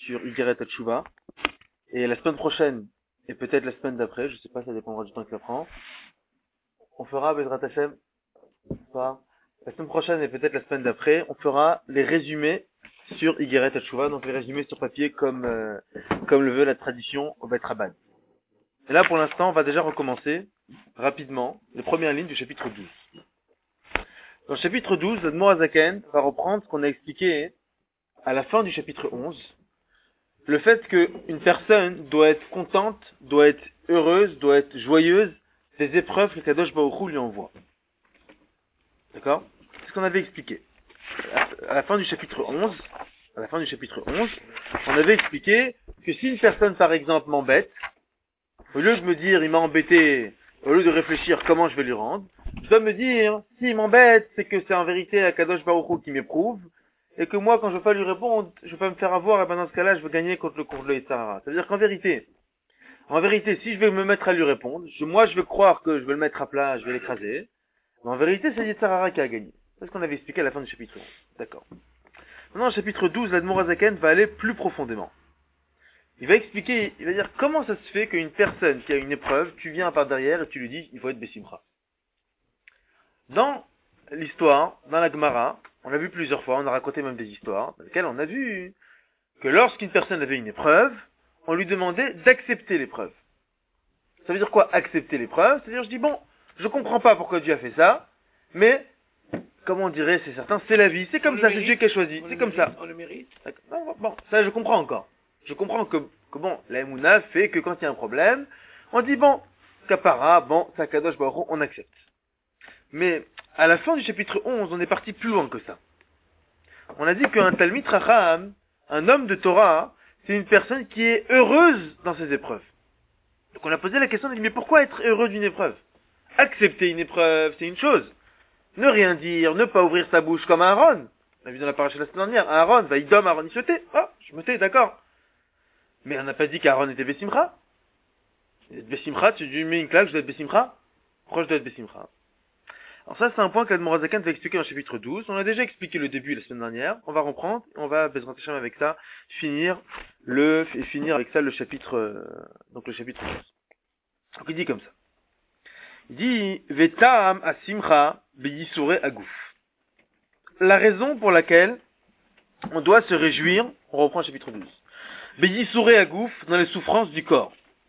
sur Igeret Hatshuva. Et la semaine prochaine, et peut-être la semaine d'après, je sais pas, ça dépendra du temps que ça prend, on fera, Bezrat Hashem, pas, la semaine prochaine et peut-être la semaine d'après, on fera les résumés sur Igeret Hatshuva, donc les résumés sur papier comme le veut la tradition au Bet Rabban. Et là, pour l'instant, on va déjà recommencer rapidement les premières lignes du chapitre 12. Dans le chapitre 12, l'Admor Hazaken va reprendre ce qu'on a expliqué à la fin du chapitre 11, le fait qu'une personne doit être contente, doit être heureuse, doit être joyeuse des épreuves que Kadosh Baruch Hu lui envoie. D'accord? C'est ce qu'on avait expliqué. À la fin du chapitre 11, on avait expliqué que si une personne, par exemple, m'embête, au lieu de me dire, il m'a embêté, au lieu de réfléchir comment je vais lui rendre, je dois me dire, s'il m'embête, c'est que c'est en vérité la Kadosh Baruch Hu qui m'éprouve, et que moi, quand je veux pas lui répondre, je veux pas me faire avoir, et ben dans ce cas-là, je veux gagner contre le Yitzhara. C'est-à-dire qu'en vérité, si je vais me mettre à lui répondre, moi, je vais croire que je vais le mettre à plat, je vais l'écraser, mais en vérité, c'est Yitzhara qui a gagné. C'est ce qu'on avait expliqué à la fin du chapitre 11. D'accord. Maintenant, le chapitre 12, l'Admor Hazaken va aller plus profondément. Il va expliquer, il va dire comment ça se fait qu'une personne qui a une épreuve, tu viens par derrière et tu lui dis, il faut être Bessimcha. Dans l'histoire, dans la Gemara, on l'a vu plusieurs fois, on a raconté même des histoires, dans lesquelles on a vu que lorsqu'une personne avait une épreuve, on lui demandait d'accepter l'épreuve. Ça veut dire quoi, accepter l'épreuve? C'est-à-dire, je dis, bon, je comprends pas pourquoi Dieu a fait ça, mais, comme on dirait, c'est certain, c'est la vie, c'est comme ça, c'est Dieu qui a choisi, c'est comme ça. On le mérite. Bon, ça je comprends encore. Je comprends que bon, la Emouna fait que quand il y a un problème, on dit bon, Kapara, bon, Sakadosh Baruch Hu, on accepte. Mais, à la fin du chapitre 11, on est parti plus loin que ça. On a dit qu'un Talmid Racham, un homme de Torah, c'est une personne qui est heureuse dans ses épreuves. Donc on a posé la question, on a dit, mais pourquoi être heureux d'une épreuve? Accepter une épreuve, c'est une chose. Ne rien dire, ne pas ouvrir sa bouche comme Aaron. On a vu dans la paracha la semaine dernière, Aaron, va idom, Aaron, il se tait. Oh, je me tais, d'accord. Mais on n'a pas dit qu'Aaron était Bessimcha. Bessimcha, tu lui mets une claque, je dois être Bessimcha. Pourquoi je dois être Bessimcha? Alors ça, c'est un point qu'Admor Hazaken va expliquer dans le chapitre 12. On a déjà expliqué le début la semaine dernière. On va reprendre, et on va, Bezrat Hashem, avec ça, finir avec ça le chapitre 12. Donc il dit comme ça. Il dit, Vetam asimcha beyisure agouf. La raison pour laquelle on doit se réjouir, on reprend le chapitre 12. Beyisure agouf, dans les souffrances du corps.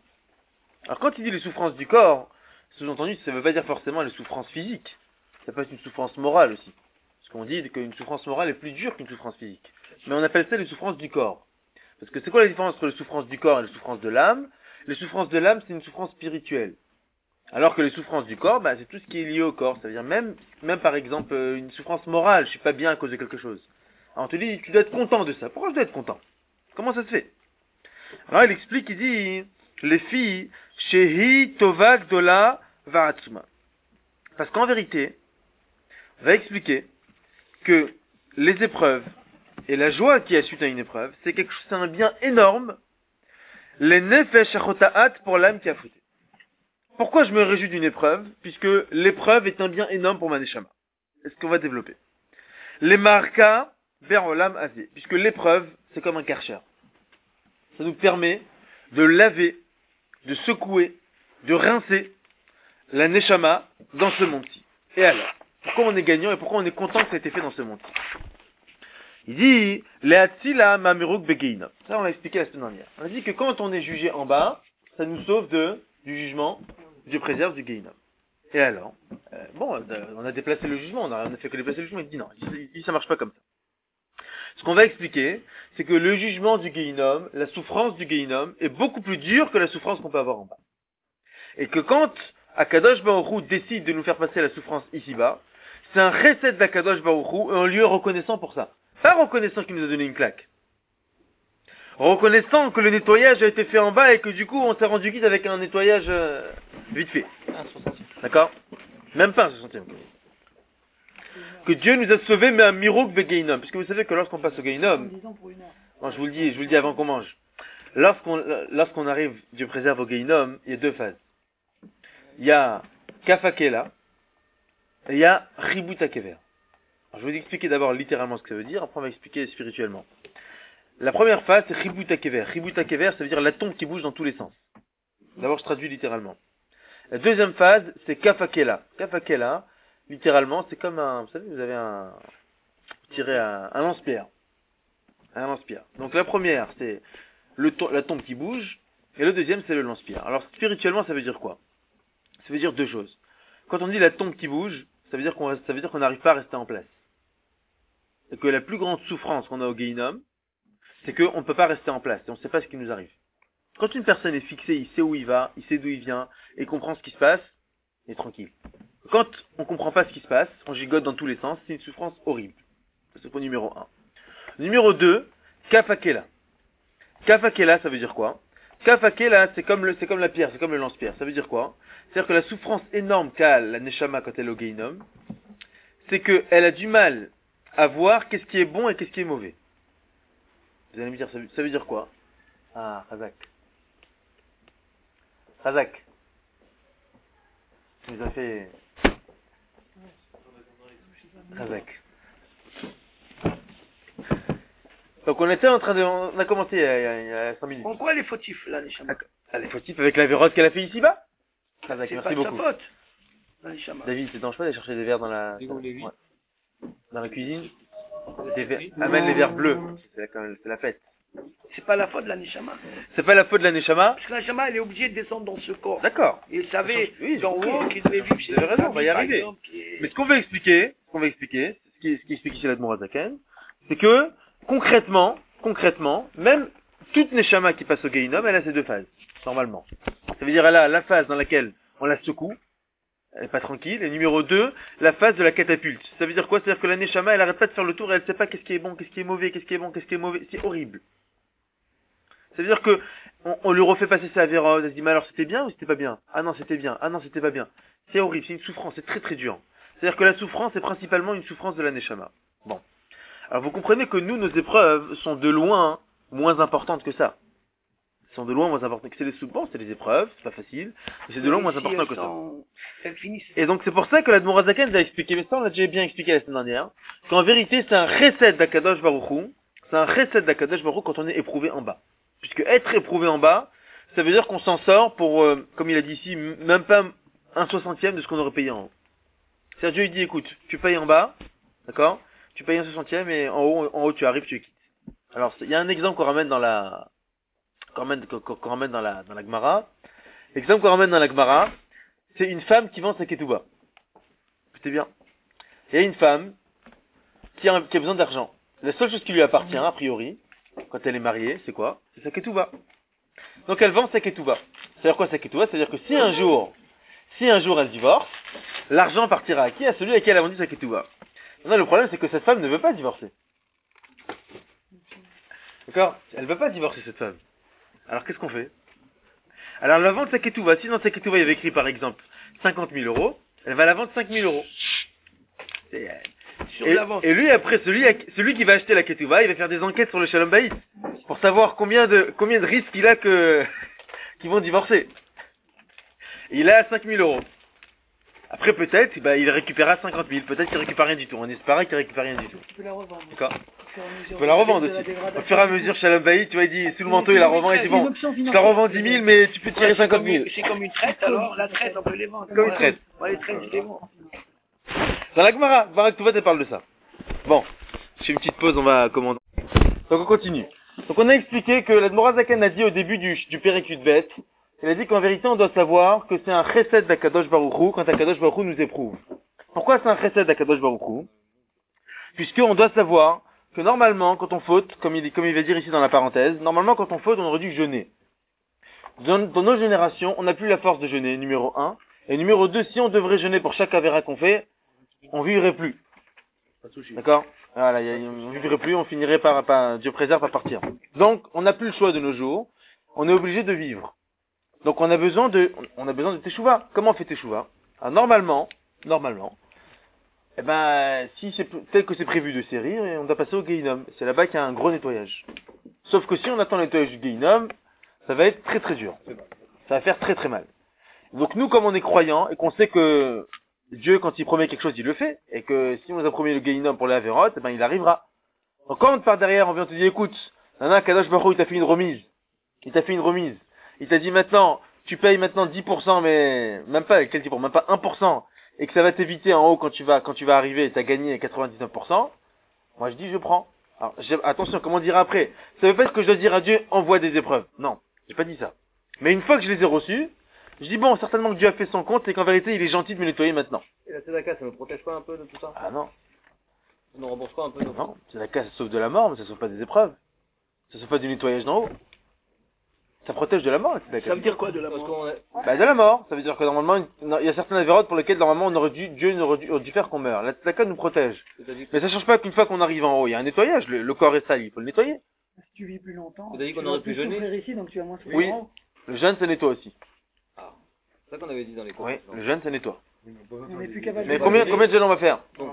Alors quand il dit les souffrances du corps, sous-entendu, ça ne veut pas dire forcément les souffrances physiques. Ça peut être une souffrance morale aussi. Parce qu'on dit qu'une souffrance morale est plus dure qu'une souffrance physique. Mais on appelle ça les souffrances du corps. Parce que c'est quoi la différence entre les souffrances du corps et les souffrances de l'âme? Les souffrances de l'âme, c'est une souffrance spirituelle. Alors que les souffrances du corps, c'est tout ce qui est lié au corps. Ça veut dire même par exemple, une souffrance morale, je suis pas bien à cause de quelque chose. Alors on te dit, tu dois être content de ça. Pourquoi je dois être content? Comment ça se fait? Alors il explique, il dit, les filles, Shehi Tovak Dola Varatsuma. Parce qu'en vérité, on va expliquer que les épreuves et la joie qui est suite à une épreuve, c'est un bien énorme, les nefesh achotaat pour l'âme qui a fruité. Pourquoi je me réjouis d'une épreuve? Puisque l'épreuve est un bien énorme pour ma neshama. C'est ce qu'on va développer. Les marka vers olam azé. Puisque l'épreuve, c'est comme un karcher. Ça nous permet de laver, de secouer, de rincer la neshama dans ce monde-ci. Et alors, pourquoi on est gagnant et pourquoi on est content que ça ait été fait dans ce monde-ci? Il dit, Leatzila mameruk begeina. Ça, on l'a expliqué la semaine dernière. On a dit que quand on est jugé en bas, ça nous sauve du jugement, Dieu préserve du Gehinnom. Et alors, on a déplacé le jugement, on a fait que déplacer le jugement, il dit non, ça marche pas comme ça. Ce qu'on va expliquer, c'est que le jugement du Gehinnom, la souffrance du Gehinnom, est beaucoup plus dure que la souffrance qu'on peut avoir en bas. Et que quand Akadosh Baruch Hu décide de nous faire passer la souffrance ici-bas, c'est un recette d'Akadosh Baruch Hu, et on lui est reconnaissant pour ça. Pas reconnaissant qu'il nous a donné une claque. Reconnaissant que le nettoyage a été fait en bas et que du coup on s'est rendu quitte avec un nettoyage vite fait. D'accord? Même pas un 60e. Que Dieu nous a sauvés, mais un mirouk de Gehinnom. Parce que vous savez que lorsqu'on passe au Gehinnom, bon, je vous le dis avant qu'on mange. Lorsqu'on arrive, Dieu préserve au Gehinnom, il y a deux phases. Il y a Kafakela et il y a Ributa Kever. Je vais vous expliquer d'abord littéralement ce que ça veut dire, après on va expliquer spirituellement. La première phase, c'est Ribut Akever. Ribut Akever, ça veut dire la tombe qui bouge dans tous les sens. D'abord, je traduis littéralement. La deuxième phase, c'est Kafakela. Kafakela, littéralement, c'est comme un, vous savez, vous avez tiré un lance-pierre. Un lance-pierre. Donc la première, c'est la tombe qui bouge, et le deuxième, c'est le lance-pierre. Alors, spirituellement, ça veut dire quoi? Ça veut dire deux choses. Quand on dit la tombe qui bouge, ça veut dire qu'on n'arrive pas à rester en place. Et que la plus grande souffrance qu'on a au Gehinnom, c'est qu'on ne peut pas rester en place, et on ne sait pas ce qui nous arrive. Quand une personne est fixée, il sait où il va, il sait d'où il vient, et il comprend ce qui se passe, il est tranquille. Quand on ne comprend pas ce qui se passe, on gigote dans tous les sens, c'est une souffrance horrible. C'est le point numéro 1. Numéro 2, Kafakela. Kafakela, ça veut dire quoi? Kafakela, c'est comme la pierre, c'est comme le lance-pierre. Ça veut dire quoi? C'est-à-dire que la souffrance énorme qu'a la Neshama quand elle est au Gehinnom, c'est qu'elle a du mal à voir qu'est-ce qui est bon et qu'est-ce qui est mauvais. Vous allez me dire, ça veut dire quoi? Ah, Razak. Razak. Tu nous as fait... Razak. Donc on était en train de... On a commencé il y a 5 minutes. Pourquoi elle est fautif, là, Neshama? Elle est fautive avec la vérote qu'elle a fait ici-bas? Razak, C'est merci pas de sa beaucoup. faute, la Neshama. David, c'est dangereux d'aller chercher des verres dans la... Ouais. Dans la cuisine. Amène les verres bleus. C'est la fête. C'est pas la faute de la Neshama. C'est pas la faute de la Neshama? Parce que la Neshama, elle est obligée de descendre dans ce corps. D'accord. Et il savait, Oui, d'en haut, qu'il devait vivre chez vous avez raison, on va y par arriver. exemple, qui est- Mais ce qu'on veut expliquer, ce qui explique ici l'Admorazaken, c'est que, concrètement, même toute Neshama qui passe au Gehinnom, elle a ces deux phases, normalement. Ça veut dire, elle a la phase dans laquelle on la secoue, elle est pas tranquille, et numéro 2, la phase de la catapulte. Ça veut dire quoi? C'est-à-dire que la Neshama, elle arrête pas de faire le tour et elle sait pas qu'est-ce qui est bon, qu'est-ce qui est mauvais, qu'est-ce qui est bon, qu'est-ce qui est mauvais. C'est horrible. C'est-à-dire que, on lui refait passer sa vérole, elle se dit, mais alors c'était bien ou c'était pas bien? Ah non, c'était bien. Ah non, c'était pas bien. C'est horrible, c'est une souffrance, c'est très très dur. C'est-à-dire que la souffrance est principalement une souffrance de la Neshama. Bon. Alors vous comprenez que nous, nos épreuves sont de loin moins importantes que ça. Elles sont de loin moins importantes que c'est les souffrances, c'est les épreuves, c'est pas facile, mais c'est de loin moins Si important elles que ça. elles finissent. Et donc c'est pour ça que l'Admorazaken nous a expliqué, mais ça on l'a déjà bien expliqué la semaine dernière, qu'en vérité c'est un chesed d'Akadosh Baruch Hu, c'est un chesed d'Akadosh Baruch Hu quand on est éprouvé en bas. Puisque être éprouvé en bas, ça veut dire qu'on s'en sort pour, comme il a dit ici, même pas un soixantième de ce qu'on aurait payé en haut. C'est-à-dire Dieu il dit, écoute, tu payes en bas, d'accord? Tu payes un soixantième et en haut tu arrives, tu quittes. Alors il y a un exemple qu'on ramène dans la Gemara. L'exemple qu'on ramène dans la Gemara, c'est une femme qui vend sa ketouba. Écoutez bien. Il y a une femme qui a besoin d'argent. La seule chose qui lui appartient, a priori, quand elle est mariée, c'est quoi? C'est sa ketouba. Donc elle vend sa ketouba. C'est-à-dire quoi sa ketouba? C'est-à-dire que si un jour elle divorce, l'argent partira à qui? À celui à qui elle a vendu sa ketouba. Non, le problème c'est que cette femme ne veut pas divorcer. D'accord? Elle ne veut pas divorcer cette femme. Alors qu'est-ce qu'on fait? Alors elle va vendre sa ketouba. Si dans sa ketouba il y avait écrit par exemple 50 000 euros, elle va la vendre 5 000 euros. Et lui après, celui qui va acheter la ketouba, il va faire des enquêtes sur le Shalom Bayit pour savoir combien de risques il a qu'ils vont divorcer. Et il est à 5 000 euros. Après peut-être, il récupérera 50 000. Peut-être qu'il récupère rien du tout. On espère qu'il récupère rien du tout. Tu peux la revendre. D'accord. Tu peux la revendre aussi. Au fur et à mesure, Shalom Bayit, tu vois, il dit, sous le manteau, il la revend, il dit bon, je la revends 10 000, mais tu peux tirer 50 000. C'est comme une traite, alors, la traite, on peut les vendre. Comme une traite. Ouais, les traites, je les vends. Dans la Gemara, Barak Touvat, elle parle de ça. Bon, je fais une petite pause, on va commander. Donc on continue. Donc on a expliqué que l'Admorazaken a dit au début du Périkut Bet, elle a dit qu'en vérité on doit savoir que c'est un chesed d'Akadosh Baruch Hu quand Akadosh Baruch Hu nous éprouve. Pourquoi c'est un chesed d'Akadosh Baruch Hu? Puisqu'on doit savoir que normalement, quand on faute, comme il va dire ici dans la parenthèse, normalement quand on faute, on aurait dû jeûner. Dans nos générations, on n'a plus la force de jeûner, numéro 1. Et numéro 2, si on devrait jeûner pour chaque avéra qu'on fait, on vivrait plus. D'accord? Voilà, on vivrait plus, on finirait par Dieu préserve, par partir. Donc, on n'a plus le choix de nos jours. On est obligé de vivre. Donc, on a besoin de teshuva. Comment on fait teshuva? Alors, normalement, si c'est tel que c'est prévu de sérir, on doit passer au Gehinnom. C'est là-bas qu'il y a un gros nettoyage. Sauf que si on attend le nettoyage du Gehinnom, ça va être très très dur. Ça va faire très très mal. Donc, nous, comme on est croyants et qu'on sait que Dieu, quand il promet quelque chose, il le fait. Et que si on nous a promis le Gehinnom pour les Averot, il arrivera. Donc quand on te part derrière, on vient te dire, écoute, Nana, Kadosh Baruch Hu, il t'a fait une remise. Il t'a fait une remise. Il t'a dit maintenant, tu payes maintenant 10%, mais même pas, quel 10%, même pas 1%, et que ça va t'éviter en haut quand tu vas arriver, t'as gagné 99%. Moi, je dis, je prends. Alors, attention, comment dire après? Ça veut pas dire que je dois dire à Dieu, envoie des épreuves. Non, j'ai pas dit ça. Mais une fois que je les ai reçus, je dis bon, certainement que Dieu a fait son compte et qu'en vérité, il est gentil de me nettoyer maintenant. Et la tzedaka, ça ne protège pas un peu de tout ça? Ah non. Ça ne rembourse pas un peu de Non, tzedaka, ça sauve de la mort, mais ça sauve pas des épreuves. Ça sauve pas du nettoyage d'en haut. Ça protège de la mort, la tzedaka. Ça veut dire quoi de la Parce mort? qu'on est... Bah, de la mort. Ça veut dire que normalement, il y a certaines avérotes pour lesquelles normalement Dieu aurait dû faire qu'on meure. La tzedaka nous protège. C'est-à-dire Mais ça change pas qu'une fois qu'on arrive en haut, il y a un nettoyage. Le corps est sale, il faut le nettoyer. Si tu vis plus longtemps, C'est-à-dire qu'on tu aurait vas pu plus jeûner. souffrir ici, donc tu vas moins souffrir Oui. en haut. Le jeûne, ça nettoie aussi. c'est ça qu'on avait dit dans les cours. Oui, le jeûne, ça nettoie. On n'est plus capable Mais de combien de jeûnes on va faire? Donc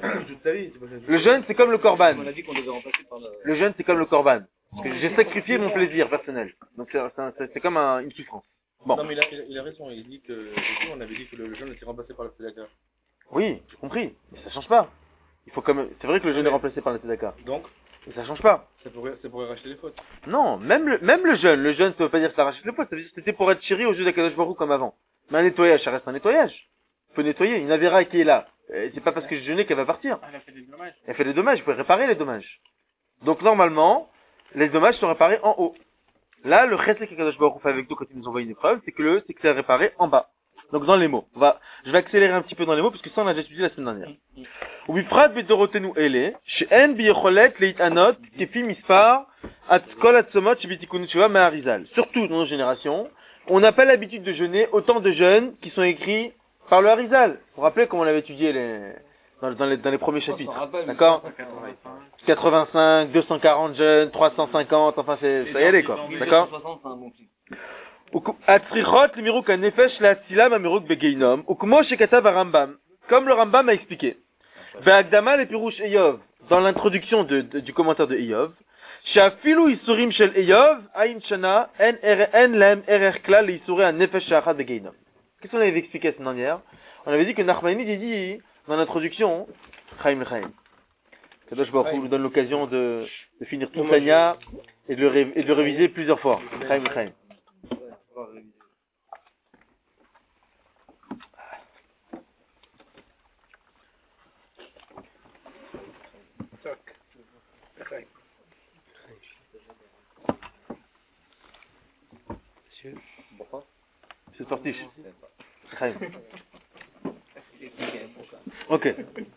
Le jeûne, c'est comme le korban. on a dit qu'on devait remplacer par le... Le jeûne, c'est comme le korban. Parce que j'ai sacrifié mon plaisir personnel. Donc c'est comme une souffrance. Bon. Non, mais il a raison. Il dit que, on avait dit que le jeûne était remplacé par la tzedaka. Oui, j'ai compris. Mais ça change pas. Il faut quand même, c'est vrai que le jeûne est remplacé par la tzedaka. Donc, Mais ça change pas. ça pourrait racheter les fautes. Non, même le jeûne, ça veut pas dire que ça rachète le poids. Ça veut dire que c'était pour être chéri au jeu d'Akadosh Baruch Hu comme avant. Mais un nettoyage, ça reste un nettoyage. Il faut nettoyer. Une avéra qui est là. C'est pas parce que j'ai jeûné qu'elle va partir. Elle a fait des dommages. Elle fait des dommages, il faut réparer les dommages. Donc normalement, les dommages sont réparés en haut. Là, le chesed qu'Akadosh Baruch Hu fait avec nous quand il nous envoie une épreuve, c'est que c'est réparé en bas. Donc dans les mots. Je vais accélérer un petit peu dans les mots, parce que ça on a déjà étudié la semaine dernière. ובפרט בדורותינו אלה, שאין ביכולת להתענות כפי מספר כל הצומות שבתיקון תשובה מהאריזל. Surtout dans nos générations, on n'a pas l'habitude de jeûner autant de jeûnes qui sont écrits par le Harizal. Vous vous rappelez comment on avait étudié dans les premiers chapitres. D'accord? 85, 240 jeûnes, 350, enfin ça y allait quoi. D'accord? 60, c'est un bon chiffre. הצריכות למירוק הנפש להצילה מהמירוק בגיהינום, וכמו שכתב הרמב"ם, comme le Rambam a expliqué, בהקדמה לפירוש איוב, dans l'introduction du commentaire de איוב, שאפילו איסורים של איוב, עין שנה, אין להם ערך כלל לאיסורי הנפש האחת בגיהינום. Qu'est-ce qu'on avait expliqué la semaine dernière? On avait dit que Nachmanides dit, dans l'introduction, Chaim L'Chaim. Kadosh Baruch Hu nous donne l'occasion de finir tout Tanya et de le réviser plusieurs fois. Chaim L'Chaim. C'est parti. Chaim. Ok.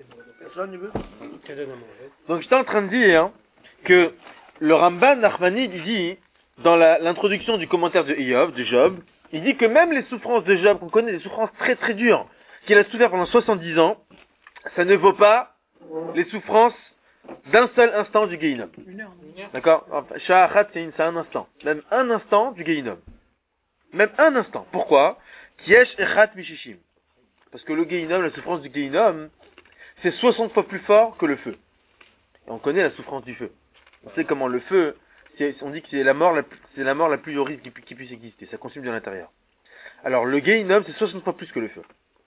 Donc j'étais en train de dire que le Ramban Nachmanide il dit dans l'introduction du commentaire de Job, il dit que même les souffrances de Job, qu'on connaît des souffrances très très dures, qu'il a souffert pendant 70 ans, ça ne vaut pas les souffrances d'un seul instant du Gehinom. D'accord? Sha'achat c'est un instant. Même un instant du Gehinom. Même un instant. Pourquoi? Kiesh echat mishishim. Parce que le Gehinom, la souffrance du Gehinom, c'est 60 fois plus fort que le feu. Et on connaît la souffrance du feu. On sait comment le feu, on dit que c'est la mort la plus horrible qui puisse exister. Ça consume de l'intérieur. Alors le Gehinom, c'est 60 fois plus que le feu.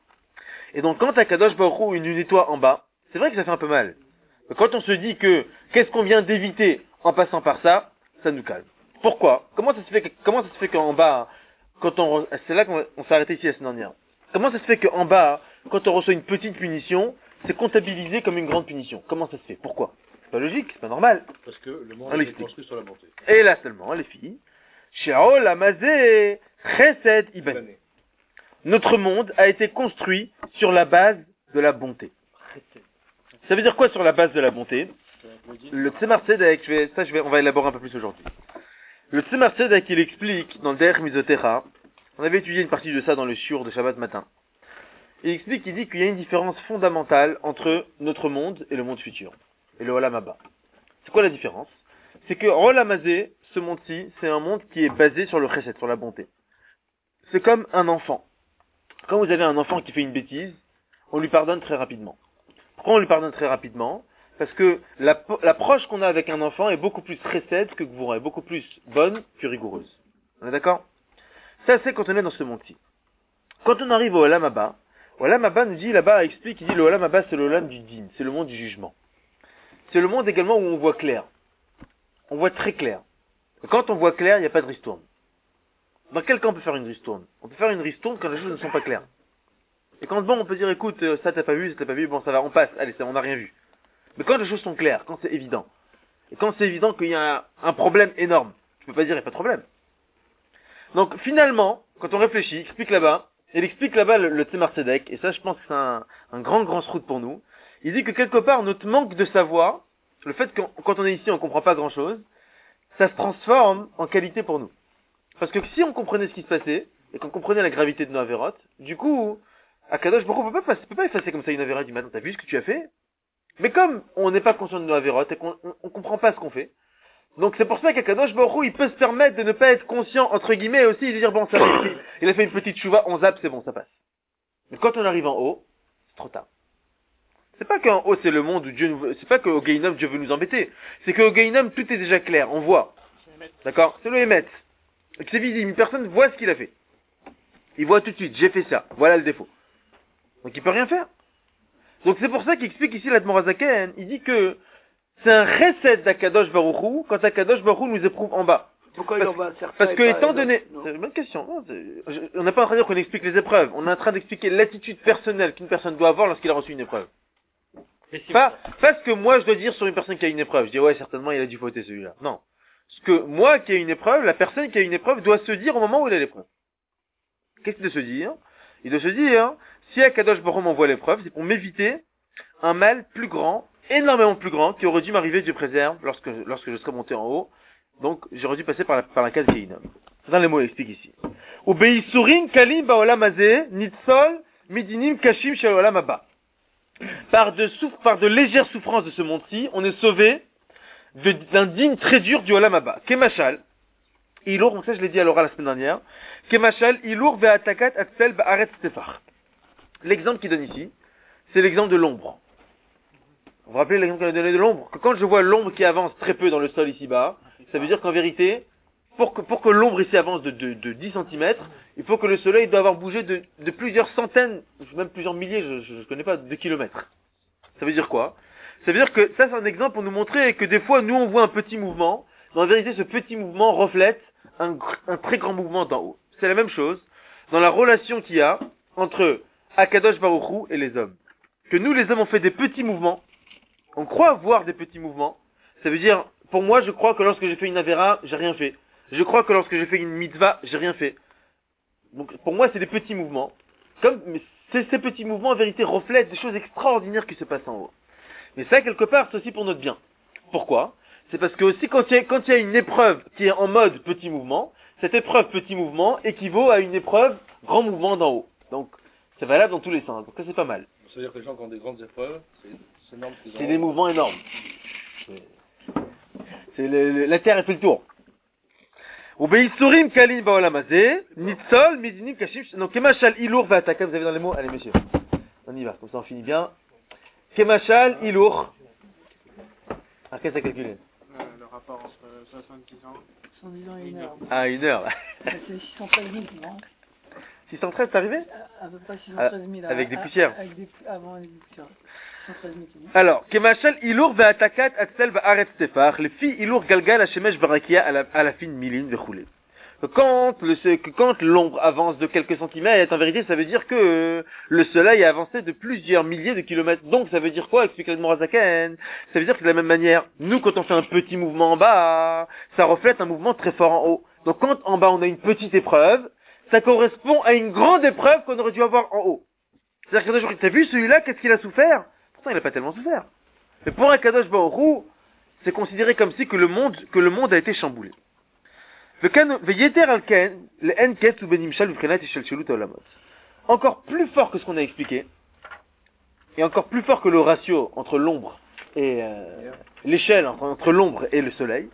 Et donc quand Akadosh Baruch Hu nous nettoie en bas, c'est vrai que ça fait un peu mal. Mais quand on se dit que qu'est-ce qu'on vient d'éviter en passant par ça, ça nous calme. Pourquoi? Comment ça se fait qu'en bas, c'est là qu'on s'est arrêté ici la semaine dernière. Comment ça se fait qu'en bas, quand on reçoit une petite punition, c'est comptabilisé comme une grande punition? Comment ça se fait? Pourquoi? C'est pas logique, c'est pas normal. Parce que le monde On est l'explique. construit sur la bonté. Et là seulement, les filles, Sheol Amazé Chesed Iban. Notre monde a été construit sur la base de la bonté. Ça veut dire quoi sur la base de la bonté? Le Tzemar Tzedek, on va élaborer un peu plus aujourd'hui. Le Tzemar Tzedek, il explique dans le Derech Mizotera, on avait étudié une partie de ça dans le shiur de Shabbat matin. Il explique, il dit qu'il y a une différence fondamentale entre notre monde et le monde futur. Et le Olam Haba. C'est quoi la différence? C'est que Olam Hazé, ce monde-ci, c'est un monde qui est basé sur le chesed, sur la bonté. C'est comme un enfant. Quand vous avez un enfant qui fait une bêtise, on lui pardonne très rapidement. Pourquoi on lui pardonne très rapidement? Parce que l'approche qu'on a avec un enfant est beaucoup plus chesed que gvoura, est beaucoup plus bonne que rigoureuse. On est d'accord? Ça, c'est quand on est dans ce monde-ci. Quand on arrive au Olam Haba nous dit là-bas, explique, il dit le Olam Haba c'est le Olam du din, c'est le monde du jugement. C'est le monde également où on voit clair. on voit très clair. Quand on voit clair, il n'y a pas de ristourne. Dans quel cas on peut faire une ristourne? On peut faire une ristourne quand les choses ne sont pas claires. Et quand bon, on peut dire, écoute, ça t'as pas vu, bon ça va, on passe, allez, on n'a rien vu. Mais quand les choses sont claires, quand c'est évident, et quand c'est évident qu'il y a un problème énorme, tu peux pas dire, il n'y a pas de problème. Donc finalement, quand on réfléchit, il explique là-bas le Tzemar Tzedek, et ça je pense que c'est un grand srout pour nous. Il dit que quelque part, notre manque de savoir, le fait que quand on est ici, on comprend pas grand-chose, ça se transforme en qualité pour nous. Parce que si on comprenait ce qui se passait, et qu'on comprenait la gravité de nos avérotes, du coup, Akadosh Baruch Hu peut pas effacer comme ça une avérote du matin, t'as vu ce que tu as fait? Mais comme on n'est pas conscient de nos avérotes et qu'on comprend pas ce qu'on fait, donc c'est pour ça qu'Akadosh Baruch Hu, il peut se permettre de ne pas être conscient, entre guillemets, et aussi de dire, bon, ça va, il a fait une petite chouva, on zappe, c'est bon, ça passe. Mais quand on arrive en haut, c'est trop tard. C'est pas qu'en haut c'est le monde où Dieu nous veut, c'est pas qu'au Gehinnom Dieu veut nous embêter. C'est qu'au Gehinnom tout est déjà clair, on voit. D'accord? C'est le Hémet. C'est visible, une personne voit ce qu'il a fait. Il voit tout de suite, j'ai fait ça, voilà le défaut. Donc il peut rien faire. Donc c'est pour ça qu'il explique ici l'Admor HaZaken, il dit que c'est un recette d'Akadosh Baruch Hu quand Akadosh Baruch Hu nous éprouve en bas. Pourquoi il en va faire ça? Parce que étant donné, c'est une bonne question. On n'est pas en train de dire qu'on explique les épreuves. On est en train d'expliquer l'attitude personnelle qu'une personne doit avoir lorsqu'il a reçu une épreuve. Pas ce que moi je dois dire sur une personne qui a une épreuve. Je dis ouais, certainement il a dû fauter celui-là. Non. Ce que moi qui ai une épreuve, la personne qui a une épreuve doit se dire au moment où il a l'épreuve. Qu'est-ce qu'il doit se dire? Il doit se dire, si Akadosh Baruch Hu m'envoie l'épreuve, c'est pour m'éviter un mal plus grand, énormément plus grand, qui aurait dû m'arriver, Dieu préserve, lorsque je serais monté en haut. Donc, j'aurais dû passer par la case Gehinnom. C'est dans les mots, il explique ici. Ubeisurin kalim ba'olam hazeh, nitzol, midinim kashim shel olam haba. Par de légères souffrances de ce monde-ci, on est sauvé d'un digne très dur du olam haba. Kemashal, ilour, donc ça je l'ai dit à l'oral la semaine dernière, Kemashal, ilour ve'atakat atzel ba'aretz tefar. L'exemple qu'il donne ici, c'est l'exemple de l'ombre. Vous vous rappelez l'exemple qu'il a donné de l'ombre? Que quand je vois l'ombre qui avance très peu dans le sol ici-bas, ça veut dire qu'en vérité, pour que l'ombre ici avance de 10 cm, il faut que le soleil doit avoir bougé de plusieurs centaines, même plusieurs milliers, je connais pas, de kilomètres. Ça veut dire quoi? Ça veut dire que ça c'est un exemple pour nous montrer que des fois nous on voit un petit mouvement, mais en vérité ce petit mouvement reflète un très grand mouvement d'en haut. C'est la même chose dans la relation qu'il y a entre Akadosh Baruch Hu et les hommes. Que nous les hommes on fait des petits mouvements, on croit voir des petits mouvements, ça veut dire, pour moi je crois que lorsque j'ai fait une avéra, j'ai rien fait. Je crois que lorsque j'ai fait une mitzvah, j'ai rien fait. Donc pour moi c'est des petits mouvements. Mais ces petits mouvements en vérité reflètent des choses extraordinaires qui se passent en haut. Mais ça quelque part c'est aussi pour notre bien. Pourquoi? C'est parce que aussi quand il y a une épreuve qui est en mode petit mouvement, cette épreuve petit mouvement équivaut à une épreuve grand mouvement d'en haut. Donc c'est valable dans tous les sens. Donc ça c'est pas mal. Ça veut dire que les gens qui ont des grandes épreuves, c'est énorme. C'est des mouvements énormes. La terre a fait le tour. Ubeisurim kalim ba'olam hazeh, nitzol, midinim kashim, donc kemashal ilour ve'ataka, vous avez dans les mots, allez messieurs, on y va, comme ça on finit bien. Kemashal ilour, qu'est-ce que ça calcule? Le rapport entre 70 ans. 110 ans et 1 heure. Ah, 1 heure. C'est 613 000 qui manquent. 613, c'est arrivé? À peu près 613 000. Avec des poussières. Avant avec des poussières. 613 000 qui manquent. Alors, Kemashal ilour ve'atakat atzel ba'aretz tefar, les filles ilour galgal hashemesh barakia à la fine miline vechoulé. Quand l'ombre avance de quelques centimètres, en vérité, ça veut dire que le soleil a avancé de plusieurs milliers de kilomètres. Donc, ça veut dire quoi? Explique l'Admor HaZaken. Ça veut dire que de la même manière, nous, quand on fait un petit mouvement en bas, ça reflète un mouvement très fort en haut. Donc, quand en bas, on a une petite épreuve, ça correspond à une grande épreuve qu'on aurait dû avoir en haut. C'est-à-dire que t'as vu celui-là, qu'est-ce qu'il a souffert? Pourtant, il n'a pas tellement souffert. Mais pour un Kadosh Baruch Hu, c'est considéré comme si que le monde a été chamboulé. Encore plus fort que ce qu'on a expliqué, et encore plus fort que le ratio entre l'ombre et l'échelle entre l'ombre et le soleil,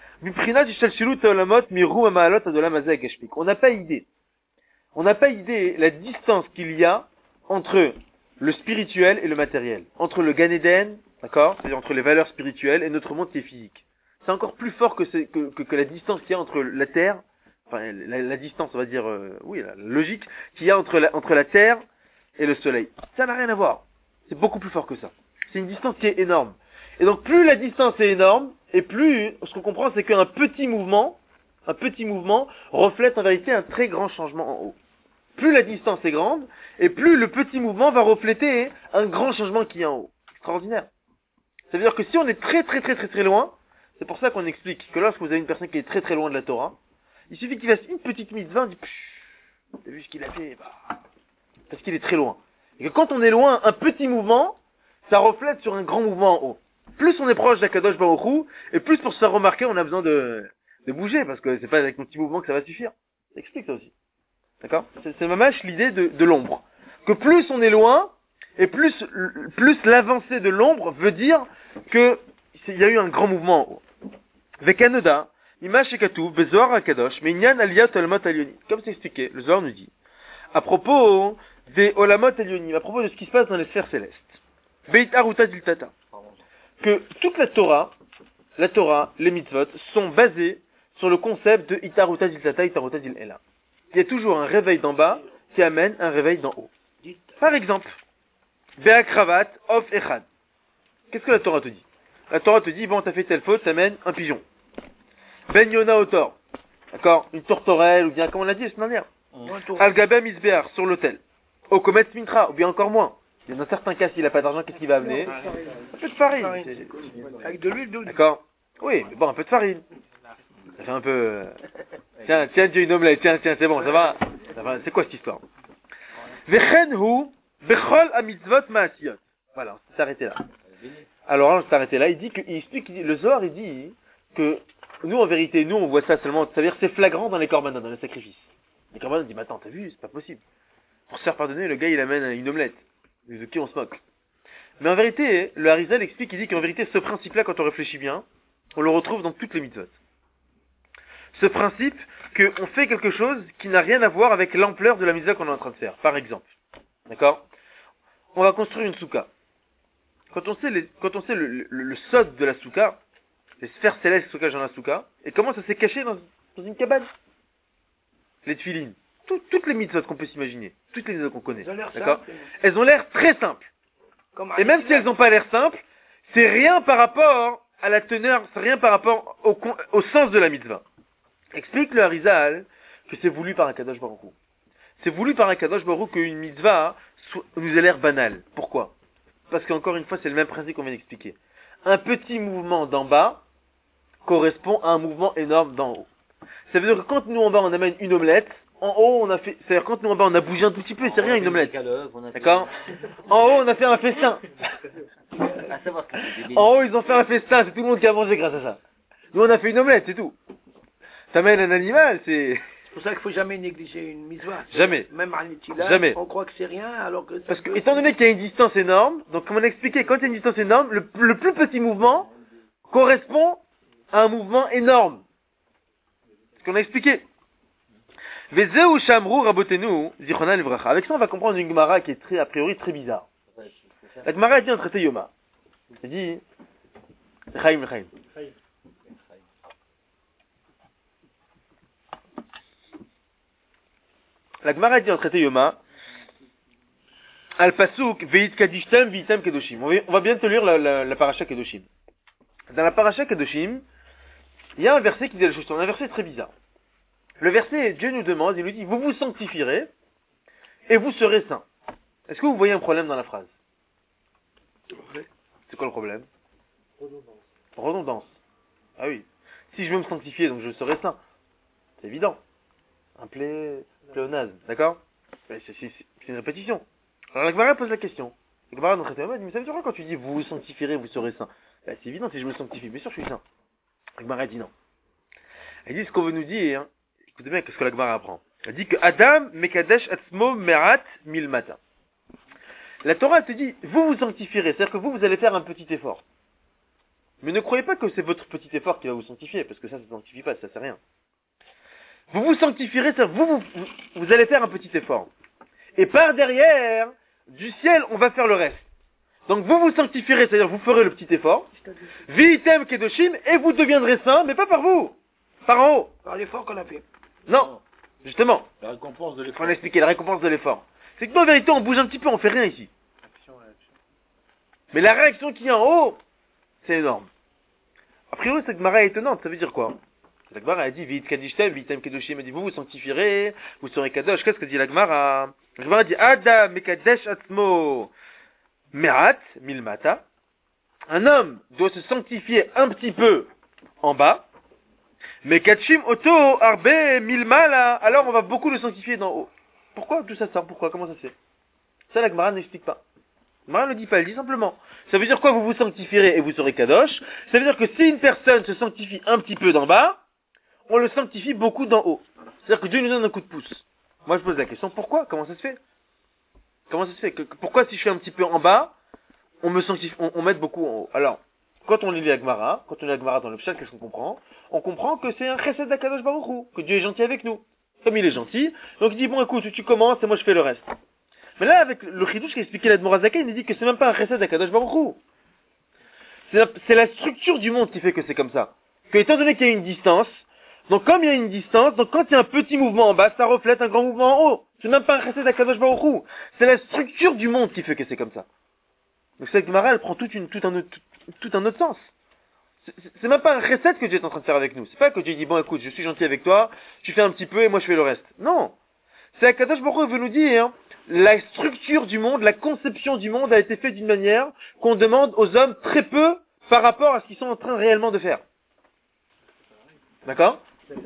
on n'a pas idée la distance qu'il y a entre le spirituel et le matériel, entre le Gan Eden, d'accord, c'est-à-dire entre les valeurs spirituelles et notre monde qui est physique. C'est encore plus fort que la distance qu'il y a entre la Terre, enfin la distance, on va dire, la logique qu'il y a entre la Terre et le Soleil. Ça n'a rien à voir. C'est beaucoup plus fort que ça. C'est une distance qui est énorme. Et donc plus la distance est énorme, et plus, ce qu'on comprend, c'est qu'un petit mouvement reflète en vérité un très grand changement en haut. Plus la distance est grande, et plus le petit mouvement va refléter un grand changement qui est en haut. Extraordinaire. Ça veut dire que si on est très très très très très loin, c'est pour ça qu'on explique que lorsque vous avez une personne qui est très très loin de la Torah, il suffit qu'il fasse une petite mitzvah, on dit, t'as vu ce qu'il a fait? Parce qu'il est très loin. Et que quand on est loin, un petit mouvement, ça reflète sur un grand mouvement en haut. Plus on est proche d'Akadosh Baruch Hu, et plus pour se faire remarquer, on a besoin de bouger, parce que c'est pas avec un petit mouvement que ça va suffire. Ça explique ça aussi. D'accord? C'est mamache l'idée de l'ombre. Que plus on est loin, et plus l'avancée de l'ombre veut dire que il y a eu un grand mouvement en haut. Vekanoda, image ekatouv, bezoar akadosh, minyan aliyat olamot alionim. Comme c'est expliqué, le Zohar nous dit, à propos des olamot alionim, à propos de ce qui se passe dans les sphères célestes, beit aruta diltata, que toute la Torah, les mitzvot, sont basées sur le concept de itaruta diltata, itaruta dil'ela. Il y a toujours un réveil d'en bas qui amène un réveil d'en haut. Par exemple, be'akravat of echad. Qu'est-ce que la Torah te dit? La Torah te dit, bon, t'as fait telle faute, ça mène un pigeon. Ben Yona Otor. D'accord? Une tourterelle, ou bien, comme on l'a dit la semaine dernière. Al-Gabem Isbear, sur l'autel. Au Komet Mintra, ou bien encore moins. Dans certains cas, s'il n'a pas d'argent, qu'est-ce qu'il va amener? Un peu de farine. Avec de l'huile d'olive. D'accord? Oui, mais bon, un peu de farine. Ça fait un peu... Tiens, j'ai une omelette, tiens, c'est bon, ça va? C'est quoi cette histoire? Vechenhu, bechol amitzvot ma'asiyot. Voilà, on s'est arrêté là. Alors, on s'est arrêté là, le Zohar, il dit que nous, en vérité, on voit ça seulement, c'est-à-dire c'est flagrant dans les korbanot, dans les sacrifices. Les korbanot disent, mais attends, t'as vu, c'est pas possible. Pour se faire pardonner, le gars, il amène une omelette. De qui on se moque. Mais en vérité, le Harizal explique, il dit qu'en vérité, ce principe-là, quand on réfléchit bien, on le retrouve dans toutes les mitzvot. Ce principe qu'on fait quelque chose qui n'a rien à voir avec l'ampleur de la mitzvah qu'on est en train de faire. Par exemple. D'accord? On va construire une souka. Quand on sait le sod de la souka, les sphères célestes qui se cachent dans la souka, et comment ça s'est caché dans une cabane? Les tefilines. Toutes les mitzvot qu'on peut s'imaginer. Toutes les mitzvot qu'on connaît. D'accord? Elles ont l'air très simples. Et même si elles n'ont pas l'air simples, c'est rien par rapport à la teneur, c'est rien par rapport au sens de la mitzvah. Explique le Harizal que c'est voulu par un Kadosh Baruch Hu. C'est voulu par un Kadosh Baruch Hu qu'une mitzvah nous ait l'air banale. Pourquoi? Parce qu'encore une fois, c'est le même principe qu'on vient d'expliquer. Un petit mouvement d'en bas correspond à un mouvement énorme d'en haut. Ça veut dire que quand nous en bas on amène une omelette, en haut on a fait, c'est-à-dire quand nous en bas on a bougé un tout petit peu, c'est rien une omelette. D'accord? En haut on a fait un festin. En haut ils ont fait un festin, c'est tout le monde qui a mangé grâce à ça. Nous on a fait une omelette, c'est tout. T'amènes un animal, c'est... C'est pour ça qu'il ne faut jamais négliger une mitzvah. Jamais. Même à l'utila, Jamais. on croit que c'est rien, alors que... Parce que, étant donné qu'il y a une distance énorme, donc comme on a expliqué, quand il y a une distance énorme, le plus petit mouvement correspond à un mouvement énorme. C'est ce qu'on a expliqué. Vezeu shamru rabotenu zichronan livracha. Avec ça, on va comprendre une Gemara qui est a priori très bizarre. La Gemara dit en traité Yoma. Elle dit, Chaim. La Gemara dit en traité Yoma, Al Pasuk, Veit Kadishtem, Veitem Kedoshim. On va bien te lire la paracha Kedoshim. Dans la paracha Kedoshim, il y a un verset qui dit la chose, un verset très bizarre. Le verset, Dieu nous demande, il nous dit, vous vous sanctifierez, et vous serez saints. Est-ce que vous voyez un problème dans la phrase? C'est quoi le problème? Redondance. Ah oui. Si je veux me sanctifier, donc je serai saint. C'est évident. Un pléonasme, d'accord? C'est une répétition. Alors la Gemara pose la question. La Gemara dans le traité dit, mais ça veut dire quoi quand tu dis vous vous sanctifierez, vous serez saint? C'est évident, si je me sanctifie, bien sûr je suis saint. La Gemara dit non. Elle dit ce qu'on veut nous dire, écoutez bien qu'est-ce que la Gemara apprend. Elle dit que Adam mekadesh atzmo merat milmata. La Torah te dit, vous vous sanctifierez, c'est-à-dire que vous allez faire un petit effort. Mais ne croyez pas que c'est votre petit effort qui va vous sanctifier, parce que ça ne sanctifie pas, ça sert à rien. Vous vous sanctifierez, c'est-à-dire vous allez faire un petit effort. Et par derrière, du ciel, on va faire le reste. Donc vous vous sanctifierez, c'est-à-dire vous ferez le petit effort. Vitem kedoshim, et vous deviendrez saints, mais pas par vous. Par en haut. Par l'effort qu'on a fait. Non. Justement. La récompense de l'effort. On a expliqué la récompense de l'effort. C'est que en vérité, on bouge un petit peu, on fait rien ici. Mais la réaction qui est en haut, C'est énorme. A priori, cette Gemara est étonnante. Ça veut dire quoi? La Gemara a dit, Vit Kadishtem, Vitem Kedoshim, elle dit, vous sanctifierez, vous serez Kadosh. Qu'est-ce que dit la Gemara? La Gemara dit, Adam Mekadesh Atzmo Merat Milmata. Un homme doit se sanctifier un petit peu en bas. Mekachim Oto Arbe Milmala. Alors on va beaucoup le sanctifier d'en haut. Pourquoi tout ça sort? Pourquoi? Comment ça se fait? Ça, la Gemara n'explique pas. La Gemara ne dit pas, elle dit simplement. Ça veut dire quoi? Vous vous sanctifierez et vous serez Kadosh. Ça veut dire que si une personne se sanctifie un petit peu d'en bas, on le sanctifie beaucoup d'en haut. C'est-à-dire que Dieu nous donne un coup de pouce. Moi je pose la question, pourquoi? Comment ça se fait? Comment ça se fait? Pourquoi si je suis un petit peu en bas, on me sanctifie, on m'aide beaucoup en haut? Alors, quand on lit la Gemara, quand on lit la Gemara dans le Pshat, qu'est-ce qu'on comprend? On comprend que c'est un chesed d'Akadosh Baruch Hu, que Dieu est gentil avec nous. Comme il est gentil, donc il dit, bon écoute, tu commences et moi je fais le reste. Mais là, avec le Chidouche qui a expliqué l'Admorazaka, il nous dit que c'est même pas un chesed d'Akadosh Baruch Hu. C'est la structure du monde qui fait que c'est comme ça. Que étant donné qu'il y a une distance, donc comme il y a une distance, donc quand il y a un petit mouvement en bas, ça reflète un grand mouvement en haut. C'est même pas un chesed d'Akadosh Baruch Hu. C'est la structure du monde qui fait que c'est comme ça. Donc cette Gemara, elle prend tout un autre sens. C'est même pas un chesed que Dieu est en train de faire avec nous. C'est pas que Dieu dit, bon écoute, je suis gentil avec toi, tu fais un petit peu et moi je fais le reste. Non. C'est Akadosh Baruch Hu veut nous dire, la structure du monde, la conception du monde a été faite d'une manière qu'on demande aux hommes très peu par rapport à ce qu'ils sont en train réellement de faire. D'accord?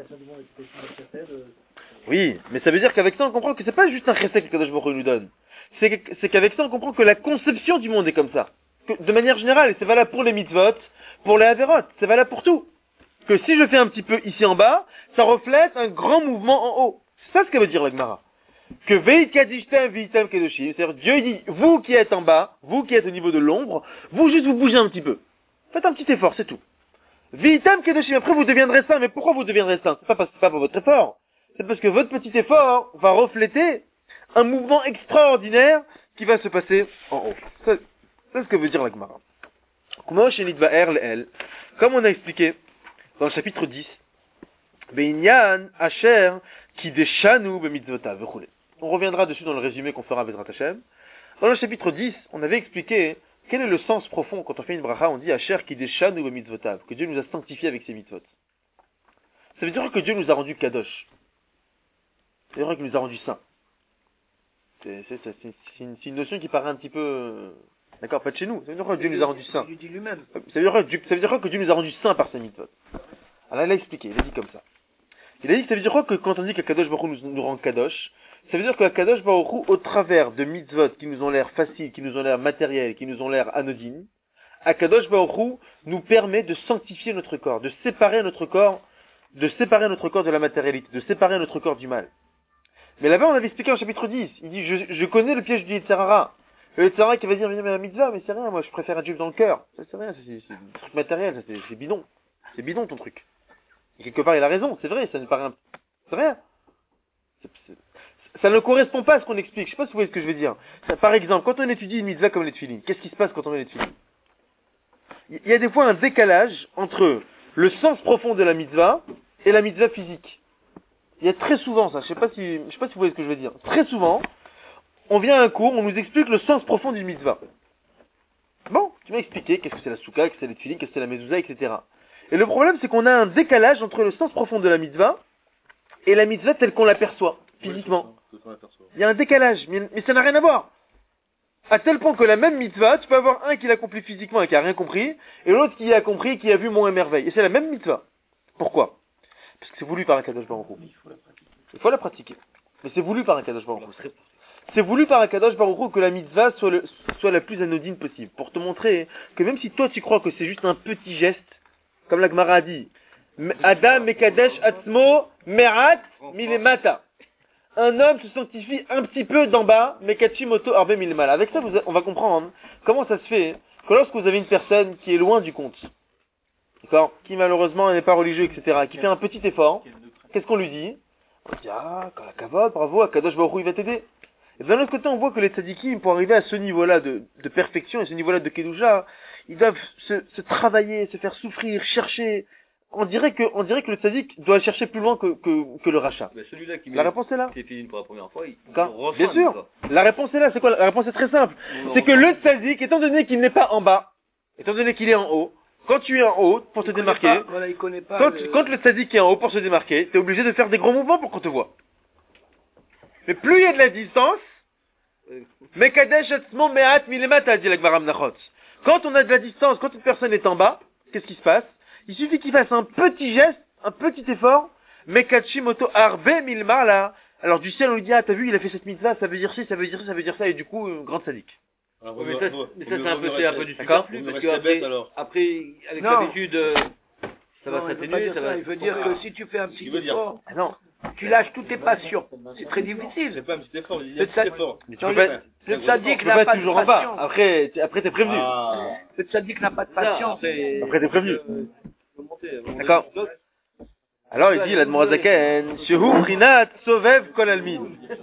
Oui, mais ça veut dire qu'avec ça on comprend que c'est pas juste un chesed que Akadosh Baruch Hu nous donne. C'est qu'avec ça on comprend que la conception du monde est comme ça. De manière générale, et c'est valable pour les mitzvot, pour les averot, c'est valable pour tout. Que si je fais un petit peu ici en bas, ça reflète un grand mouvement en haut. C'est ça ce que veut dire la Gemara. Que Veit Kadishtem Vitem Kedoshim, c'est-à-dire Dieu dit, vous qui êtes en bas, vous qui êtes au niveau de l'ombre, vous juste vous bougez un petit peu. Faites un petit effort, c'est tout. Vitem Kedoshim, après vous deviendrez saint, mais pourquoi vous deviendrez saint? C'est pas pour votre effort. C'est parce que votre petit effort va refléter un mouvement extraordinaire qui va se passer en haut. C'est ce que veut dire la Gemara. Comme on a expliqué dans le chapitre 10, Beinyan Asher Kideshanu Bemitzvotav. On reviendra dessus dans le résumé qu'on fera avec Hashem. Dans le chapitre 10, on avait expliqué quel est le sens profond quand on fait une bracha, on dit Asher Kideshanu Bemitzvotav, que Dieu nous a sanctifiés avec ses mitzvot. Ça veut dire que Dieu nous a rendu kadosh. Ça veut dire qu'il nous a rendu saints. C'est une notion qui paraît un petit peu... D'accord, pas de chez nous. Ça veut dire quoi que Dieu nous a rendu saints? Dieu dit lui-même. Ça veut dire quoi que Dieu nous a rendu saints par ses mitzvot? Alors il a expliqué, il a dit comme ça. Il a dit que ça veut dire quoi que quand on dit que Kadosh Baruch Hu nous rend Kadosh, ça veut dire que Kadosh Baruch Hu, au travers de mitzvot qui nous ont l'air faciles, qui nous ont l'air matériels, qui nous ont l'air anodines, Kadosh Baruch Hu nous permet de sanctifier notre corps, de séparer notre corps de la matérialité, de séparer notre corps du mal. Mais là-bas, on avait expliqué en chapitre 10, il dit, je connais le piège du Yetzirah. Le Yetzirah qui va dire, mais la mitzvah, mais c'est rien, moi je préfère un juif dans le cœur. Ça c'est rien, c'est un truc matériel, c'est bidon. C'est bidon ton truc. Et quelque part il a raison, c'est vrai, ça ne paraît c'est rien. Ça ne correspond pas à ce qu'on explique. Je sais pas si vous voyez ce que je veux dire. Par exemple, quand on étudie une mitzvah comme les tefilines, qu'est-ce qui se passe quand on met les tefilines? Il y a des fois un décalage entre le sens profond de la mitzvah et la mitzvah physique. Il y a très souvent ça, je sais pas si vous voyez ce que je veux dire. Très souvent, on vient à un cours, on nous explique le sens profond d'une mitzvah. Bon, tu m'as expliqué qu'est-ce que c'est la soukha, qu'est-ce que c'est les tefilines, qu'est-ce que c'est la mezouza, etc. Et le problème, c'est qu'on a un décalage entre le sens profond de la mitzvah et la mitzvah telle qu'on l'aperçoit, physiquement. Il y a un décalage, mais ça n'a rien à voir. À tel point que la même mitzvah, tu peux avoir un qui l'accomplit physiquement et qui a rien compris, et l'autre qui a compris, qui a vu mon émerveil. Et c'est la même mitzvah. Pourquoi? Parce que c'est voulu par un Kadosh Baruch Hu. Il faut la pratiquer. Mais c'est voulu par un Kadosh Baruch Hu. C'est voulu par un Kadosh Baruch Hu que la mitzvah soit la plus anodine possible. Pour te montrer que même si toi tu crois que c'est juste un petit geste, comme la Gemara a dit, Adam Mekadesh Atzmo Merat Milemata. Un homme se sanctifie un petit peu d'en bas, Mekachim Oto Arbe Milemala. Avec ça, on va comprendre comment ça se fait que lorsque vous avez une personne qui est loin du compte, d'accord, qui malheureusement n'est pas religieux, etc., qui fait un petit effort, qu'est-ce qu'on lui dit? On dit, ah, quand la kavod, bravo, Akadosh Baruch Hu, il va t'aider. Et d'un autre côté, on voit que les tzadikim, pour arriver à ce niveau-là de perfection et ce niveau-là de kedusha, ils doivent se travailler, se faire souffrir, chercher. On dirait que le tzadik doit chercher plus loin que le rachat. Mais celui-là qui La réponse est là. met tefilines pour la première fois, il D'accord. ressent Bien sûr. ça. La réponse est là. C'est quoi? La réponse est très simple. C'est que le tzadik, étant donné qu'il n'est pas en bas, étant donné qu'il est en haut, quand tu es en haut, pour te démarquer, Voilà, il connaît pas. quand le tzaddik est en haut pour se démarquer, t'es obligé de faire des gros mouvements pour qu'on te voit. Mais plus il y a de la distance, Mekadesh atzmo me'at milemata, dit la Gemara Menachot. Quand on a de la distance, quand une personne est en bas, qu'est-ce qui se passe? Il suffit qu'il fasse un petit geste, un petit effort, Mekachi moto arbe milmar là. Alors du ciel on lui dit, ah t'as vu, il a fait cette mitzvah, ça veut dire ci, ça veut dire ça, ça veut dire ça, et du coup, grand tzaddik. Alors, Mais ça, c'est un peu du D'accord. superflu, parce qu'après, avec Non. l'habitude, ça va Non, il veut pas s'atténuer, dire ça ça. va. Il veut dire que si tu fais un petit Il veut dire. effort, Ah non. tu lâches toutes tes passions. C'est très difficile. C'est pas un petit effort, il y a un C'est ça. petit effort. Mais tu peux pas, Le tzaddik tu peux n'a pas pas être de toujours en bas. passion. Après t'es prévenu. Ah. Le tzaddik n'a pas de passion. Après t'es prévenu. D'accord. D'accord. Alors il dit, l'Admorazaken, Shehu Prinat Sovev Kol Almin.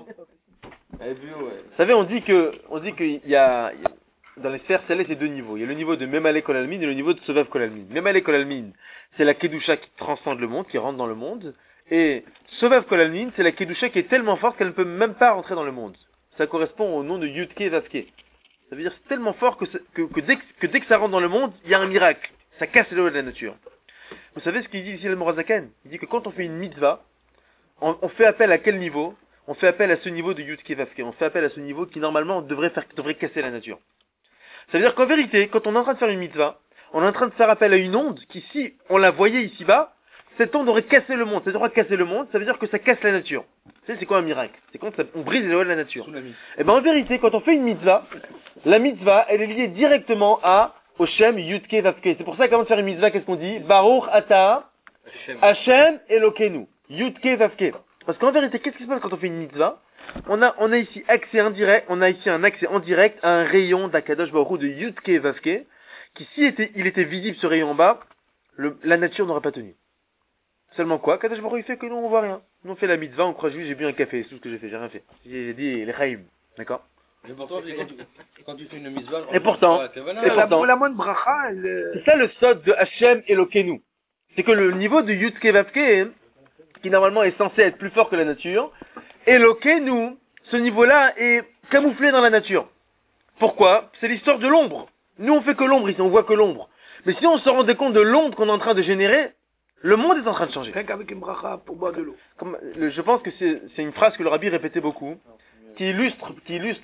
Vous savez, on dit qu'il y a, dans les sphères célestes, il y a deux niveaux. Il y a le niveau de Memale Kol Almin et le niveau de Sovev Kol Almin. Memale Kol Almin, c'est la Kedusha qui transcende le monde, qui rentre dans le monde. Et Sovev Kol Almin, c'est la Kedusha qui est tellement forte qu'elle ne peut même pas rentrer dans le monde. Ça correspond au nom de Yudke Vavke. Ça veut dire c'est tellement fort que dès que ça rentre dans le monde, il y a un miracle. Ça casse les lois de la nature. Vous savez ce qu'il dit ici le Morazaken? Il dit que quand on fait une mitzvah, on fait appel à quel niveau? On fait appel à ce niveau de Yudke Vavke. On fait appel à ce niveau qui normalement devrait casser la nature. Ça veut dire qu'en vérité, quand on est en train de faire une mitzvah, on est en train de faire appel à une onde qui, si on la voyait ici-bas, cette onde aurait cassé le monde. Ça devrait casser le monde, ça veut dire que ça casse la nature. Vous savez, c'est quoi un miracle? C'est quand on brise les lois de la nature. Et ben en vérité, quand on fait une mitzvah, la mitzvah, elle est liée directement au Shem Yudke Vavke. C'est pour ça qu'avant de faire une mitzvah, qu'est-ce qu'on dit? Baruch Ata Hashem Elokenu. Yudke Vavke. Parce qu'en vérité, qu'est-ce qui se passe quand on fait une mitzvah? On a ici accès indirect, on a ici un accès en direct à un rayon d'Akadosh Baruch Hu de Yudke Vavke, qui si il était visible ce rayon en bas, la nature n'aurait pas tenu. Seulement quoi? Kadosh Baruch Hu il fait que nous on voit rien. Nous on fait la mitzvah, on croit juste j'ai bu un café, c'est tout ce que j'ai fait, j'ai rien fait. J'ai dit les chaim, d'accord? Mais pourtant, quand tu fais une mitzvah, Et pourtant, La moindre bracha, c'est ça le sod de Hashem Elokenu. C'est que le niveau de Yudke Vavke, qui normalement est censé être plus fort que la nature, Elokenu, ce niveau-là est camouflé dans la nature. Pourquoi? C'est l'histoire de l'ombre. Nous on fait que l'ombre ici, on voit que l'ombre. Mais si on se rendait compte de l'onde qu'on est en train de générer, le monde est en train de changer. rien qu'avec une bracha pour boire de l'eau. Je pense que c'est une phrase que le rabbi répétait beaucoup, qui illustre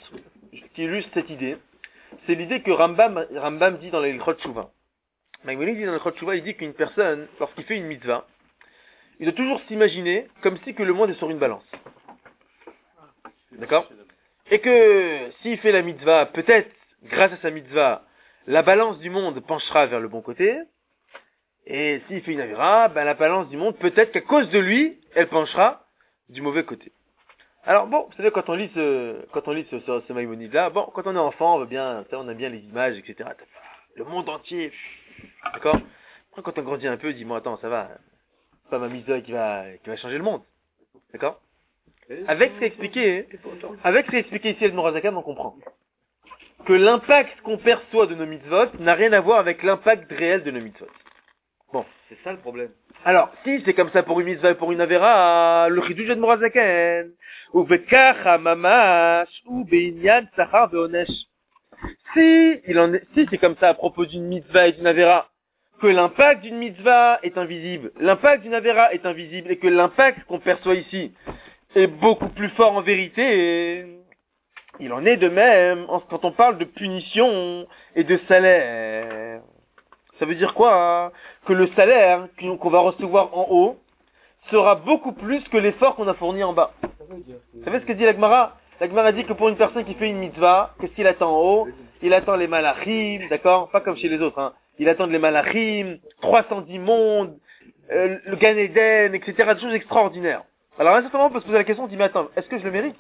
cette idée. C'est l'idée que Rambam dit dans les Ilchot Shuvah. Maïmonide dit dans les Ilchot Shuvah, il dit qu'une personne, lorsqu'il fait une mitzvah, il doit toujours s'imaginer comme si que le monde est sur une balance. D'accord? Et que s'il fait la mitzvah, peut-être, grâce à sa mitzvah, la balance du monde penchera vers le bon côté. Et s'il fait une avéra, la balance du monde, peut-être qu'à cause de lui, elle penchera du mauvais côté. Alors bon, vous savez, quand on lit ce Maïmonide-là, bon, quand on est enfant, on veut bien, on aime bien les images, etc. Le monde entier, d'accord? Après, quand on grandit un peu, dis-moi, attends, ça va, c'est pas ma mitzvah qui va changer le monde. D'accord? Avec ce qui est expliqué ici, Edmond Razakam, on comprend que l'impact qu'on perçoit de nos mitzvot n'a rien à voir avec l'impact réel de nos mitzvot. Bon. C'est ça le problème. Alors, si c'est comme ça pour une mitzvah et pour une avéra, le chidouj Edmond Razakam, ou bekacha mamash, ou beinyan tzachar veonesh. Si c'est comme ça à propos d'une mitzvah et d'une avéra, que l'impact d'une mitzvah est invisible, l'impact d'une avéra est invisible, et que l'impact qu'on perçoit ici est beaucoup plus fort en vérité, il en est de même quand on parle de punition et de salaire. Ça veut dire quoi? Que le salaire qu'on va recevoir en haut sera beaucoup plus que l'effort qu'on a fourni en bas. Vous savez ce que dit la Gemara? La Gemara dit que pour une personne qui fait une mitzvah, qu'est-ce qu'il attend en haut? Il attend les malachim, d'accord? Pas comme chez les autres, hein. Il attend les malachim, 310 mondes, le Gan Eden, etc. Des choses extraordinaires. Alors à un certain moment, on peut se poser la question, on dit, mais attends, est-ce que je le mérite?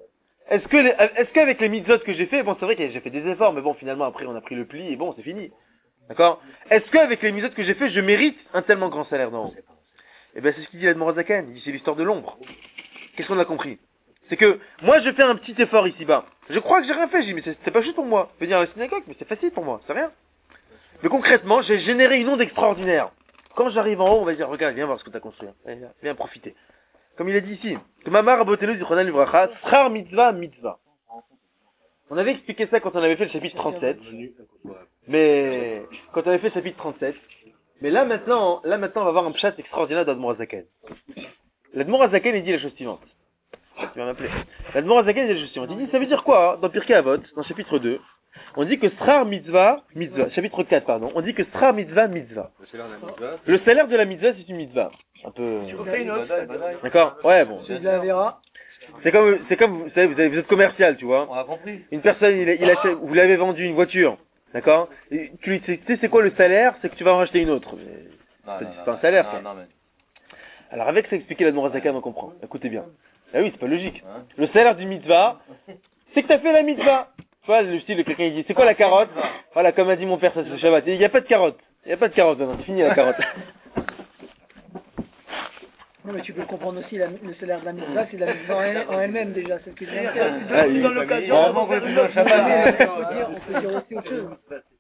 Est-ce qu'avec les mitzvot que j'ai fait, bon, c'est vrai que j'ai fait des efforts, mais bon, finalement, après, on a pris le pli, et bon, c'est fini. D'accord? Est-ce qu'avec les mitzvot que j'ai fait, je mérite un tellement grand salaire d'en haut? Eh ben, c'est ce qu'il dit l'Admor Zaken. Il dit, c'est l'histoire de l'ombre. Qu'est-ce qu'on a compris? C'est que, moi, je fais un petit effort ici-bas. Je crois que j'ai rien fait, j'ai dit, mais c'est pas juste pour moi. Venir à la synagogue, mais c'est facile pour moi, c'est rien. Mais concrètement, j'ai généré une onde extraordinaire. Quand j'arrive en haut, on va dire, regarde, viens voir ce que t'as construit. Viens profiter. Comme il a dit ici, que Mamar Abotelu du Chonal Livracha, Srar Mitzvah Mitzvah. On avait expliqué ça quand on avait fait le chapitre 37. Mais quand on avait fait chapitre 37, mais là maintenant, on va voir un pshat extraordinaire d'Admor Azaken. L'Admor Azaken, il dit la chose suivante. Tu vas m'appeler. L'Admor Azaken, il dit la chose suivante. Il dit, ça veut dire quoi, hein, dans Pirkei Avot, dans chapitre 2, on dit que Srar Mitzvah, chapitre 4, pardon, on dit que Srar Mitzvah, Mitzvah. Le salaire de la Mitzvah, c'est une Mitzvah. Un peu... Tu refais une autre. D'accord? Ouais, bon. C'est de la Vera. C'est comme, vous savez, vous êtes commercial, tu vois. On a compris. Une personne, il achète, vous l'avez vendu une voiture. D'accord? Et tu sais c'est quoi le salaire? C'est que tu vas en racheter une autre. Mais c'est pas un salaire, ça. Alors avec ça expliqué la Norazaka, on comprend. Écoutez bien. Ah oui, c'est pas logique. Le salaire du mitzvah, c'est que t'as fait la mitzvah. Tu vois, le style de quelqu'un, il dit, c'est quoi la carotte? Voilà, comme a dit mon père, ça c'est le Shabbat. Il n'y a pas de carotte. Il n'y a pas de carotte, non, c'est fini la carotte. Non, mais tu peux comprendre aussi le salaire de la mitzvah, c'est la mitzvah en elle-même déjà, c'est ce que je viens de Ah, dire. oui. Dans l'occasion, Vraiment, on qu'on est va plus dans le faire Shabbat. On peut dire aussi autre chose.